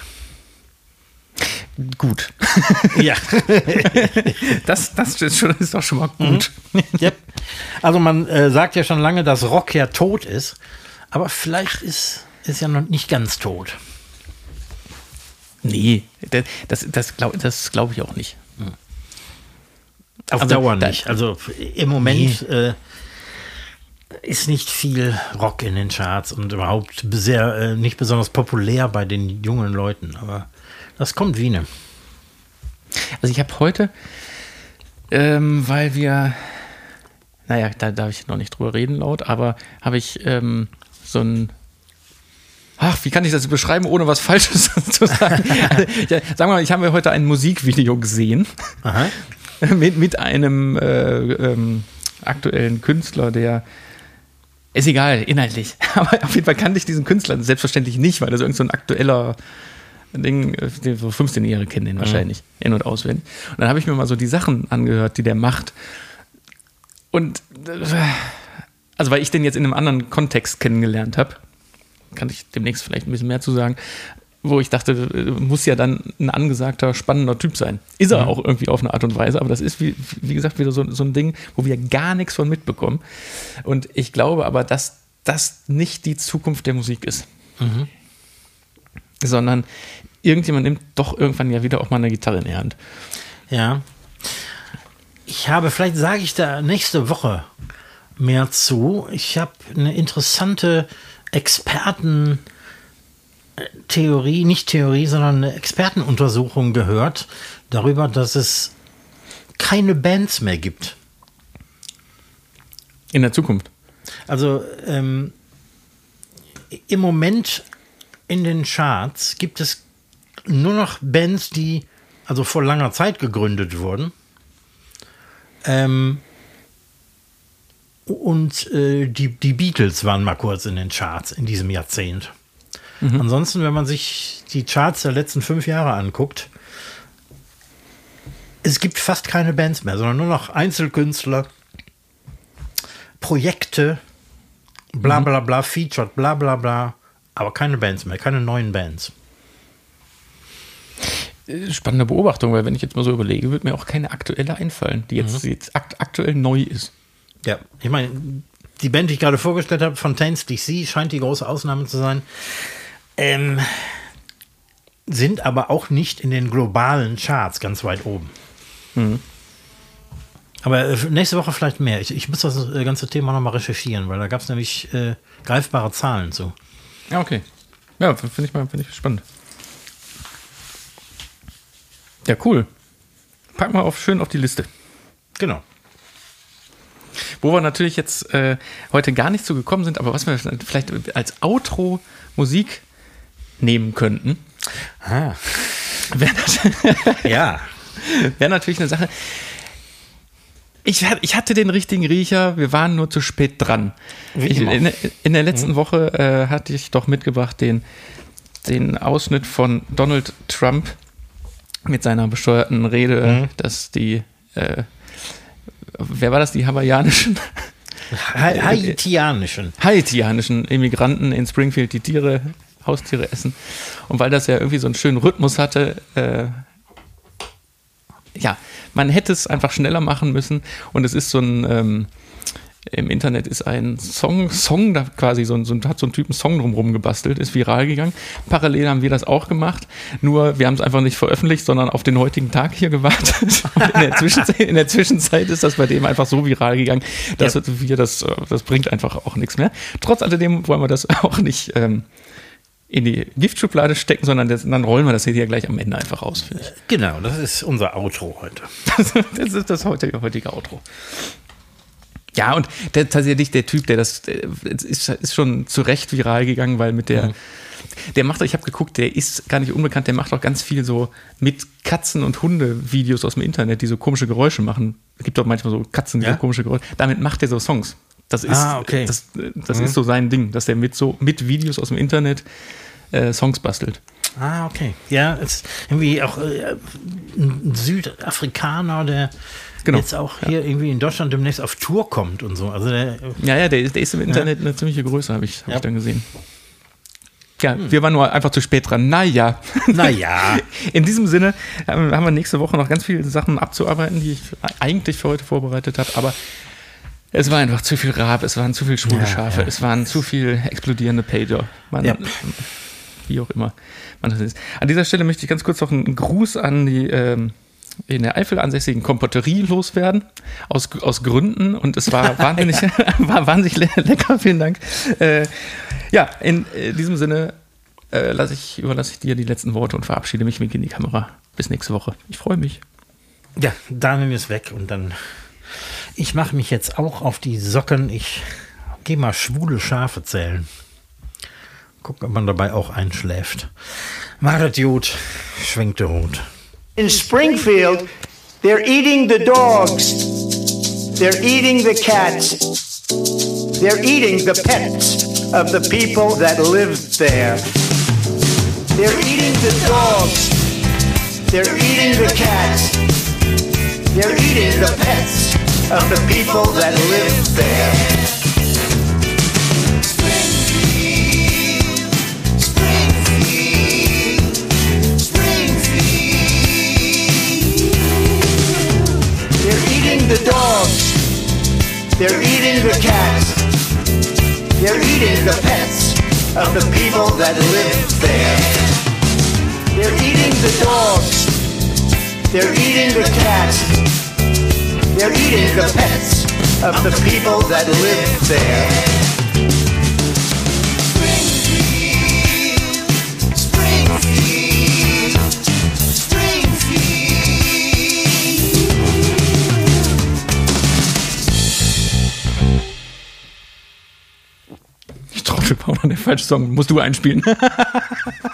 Gut. Ja. Das, das ist, schon, ist doch schon mal gut. Yep. Also man äh, sagt ja schon lange, dass Rock ja tot ist. Aber vielleicht ist es ja noch nicht ganz tot. Nee, das, das, das glaube das glaub ich auch nicht. Auf Also, Dauer da- nicht. Also im Moment äh, ist nicht viel Rock in den Charts und überhaupt sehr äh, nicht besonders populär bei den jungen Leuten. Aber das kommt wie ne. Also ich habe heute, ähm, weil wir, naja, da darf ich noch nicht drüber reden laut, aber habe ich ähm, so ein, ach, wie kann ich das beschreiben, ohne was Falsches zu sagen? Also, ja, sagen wir mal, ich habe heute ein Musikvideo gesehen Aha. mit, mit einem äh, ähm, aktuellen Künstler, der ist egal, inhaltlich. Aber auf jeden Fall kannte ich diesen Künstler selbstverständlich nicht, weil das irgend so ein aktueller Ding, äh, so fünfzehnjährige kennen den wahrscheinlich in- und auswendig. Und dann habe ich mir mal so die Sachen angehört, die der macht. Und also weil ich den jetzt in einem anderen Kontext kennengelernt habe, kann ich demnächst vielleicht ein bisschen mehr zu sagen, wo ich dachte, muss ja dann ein angesagter, spannender Typ sein. Ist er mhm. auch irgendwie auf eine Art und Weise, aber das ist, wie, wie gesagt, wieder so, so ein Ding, wo wir gar nichts von mitbekommen. Und ich glaube aber, dass das nicht die Zukunft der Musik ist. Mhm. Sondern irgendjemand nimmt doch irgendwann ja wieder auch mal eine Gitarre in die Hand. Ja. Ich habe, vielleicht sage ich da nächste Woche mehr zu. Ich habe eine interessante Experten- Theorie, nicht Theorie, sondern eine Expertenuntersuchung gehört darüber, dass es keine Bands mehr gibt. In der Zukunft? Also ähm, im Moment in den Charts gibt es nur noch Bands, die also vor langer Zeit gegründet wurden. Ähm, und äh, die, die Beatles waren mal kurz in den Charts in diesem Jahrzehnt. Mhm. Ansonsten, wenn man sich die Charts der letzten fünf Jahre anguckt, es gibt fast keine Bands mehr, sondern nur noch Einzelkünstler, Projekte, bla bla bla, featured, bla bla bla, aber keine Bands mehr, keine neuen Bands. Spannende Beobachtung, weil wenn ich jetzt mal so überlege, wird mir auch keine aktuelle einfallen, die jetzt, mhm. jetzt akt- aktuell neu ist. Ja, ich meine, die Band, die ich gerade vorgestellt habe, Fontaines D C, scheint die große Ausnahme zu sein. Ähm, sind aber auch nicht in den globalen Charts ganz weit oben. Mhm. Aber äh, nächste Woche vielleicht mehr. Ich, ich muss das äh, ganze Thema nochmal recherchieren, weil da gab es nämlich äh, greifbare Zahlen zu. Ja, okay. Ja, finde ich mal find ich spannend. Ja, cool. Packen wir auf, schön auf die Liste. Genau. Wo wir natürlich jetzt äh, heute gar nicht so gekommen sind, aber was wir vielleicht als Outro-Musik nehmen könnten. Ah. Wäre ja. wär natürlich eine Sache. Ich, ich hatte den richtigen Riecher, wir waren nur zu spät dran. Ich, in, in der letzten mhm. Woche äh, hatte ich doch mitgebracht den, den Ausschnitt von Donald Trump mit seiner bescheuerten Rede, mhm. dass die, äh, wer war das, die hawaiianischen? Ha- Haitianischen. Haitianischen Immigranten in Springfield die Tiere, Haustiere essen. Und weil das ja irgendwie so einen schönen Rhythmus hatte, äh, ja, man hätte es einfach schneller machen müssen. Und es ist so ein, ähm, im Internet ist ein Song, Song da quasi so ein, so ein, hat so ein Typ einen Song drumherum gebastelt, ist viral gegangen. Parallel haben wir das auch gemacht, nur wir haben es einfach nicht veröffentlicht, sondern auf den heutigen Tag hier gewartet. in, der Zwischenzeit, in der Zwischenzeit ist das bei dem einfach so viral gegangen, dass ja. wir das, das bringt einfach auch nichts mehr. Trotz alledem wollen wir das auch nicht ähm, in die Giftschublade stecken, sondern das, dann rollen wir das hier gleich am Ende einfach raus, finde ich. Genau, das ist unser Outro heute. Das ist das heutige, heutige Outro. Ja, und der, tatsächlich der Typ, der das ist, ist schon zu Recht viral gegangen, weil mit der, mhm. der macht, ich habe geguckt, der ist gar nicht unbekannt, der macht auch ganz viel so mit Katzen- und Hunde-Videos aus dem Internet, die so komische Geräusche machen. Es gibt auch manchmal so Katzen, die ja? so komische Geräusche. Damit macht er so Songs. Das ist, ah, okay. das, das mhm. ist so sein Ding, dass er mit so mit Videos aus dem Internet äh, Songs bastelt. Ah, okay. Ja, ist irgendwie auch äh, ein Südafrikaner, der genau. jetzt auch hier ja. irgendwie in Deutschland demnächst auf Tour kommt und so. Also der, ja, ja, der, der ist im Internet ja. eine ziemliche Größe, habe ich, hab ja. ich dann gesehen. Ja, hm. wir waren nur einfach zu spät dran. Naja. Naja. In diesem Sinne haben wir nächste Woche noch ganz viele Sachen abzuarbeiten, die ich eigentlich für heute vorbereitet habe, aber es war einfach zu viel Rap, es waren zu viel schwule Schafe, ja, ja. es waren zu viel explodierende Pager. Man, ja. Wie auch immer man das ist. An dieser Stelle möchte ich ganz kurz noch einen Gruß an die ähm, in der Eifel ansässigen Kompotterie loswerden, aus, aus Gründen, und es war wahnsinnig, war wahnsinnig le- lecker, vielen Dank. Äh, ja, in äh, diesem Sinne äh, lasse ich, überlasse ich dir die letzten Worte und verabschiede mich mit in die Kamera. Bis nächste Woche. Ich freue mich. Ja, Daniel ist weg und dann ich mache mich jetzt auch auf die Socken. Ich gehe mal schwule Schafe zählen. Gucken, ob man dabei auch einschläft. Macht gut, schwenkt der Hut. In Springfield, they're eating the dogs. They're eating the cats. They're eating the pets of the people that live there. They're eating the dogs. They're eating the cats. They're eating the pets of the people that live there. Springfield, Springfield, Springfield. They're eating the dogs. They're eating the cats. They're eating the pets of the people that live there. They're eating the dogs. They're eating the cats. They're eating the pets of the people that live there. Springfield, Springfield, Springfield. Ich Trottelpaul, der falsche Song. Musst du einspielen.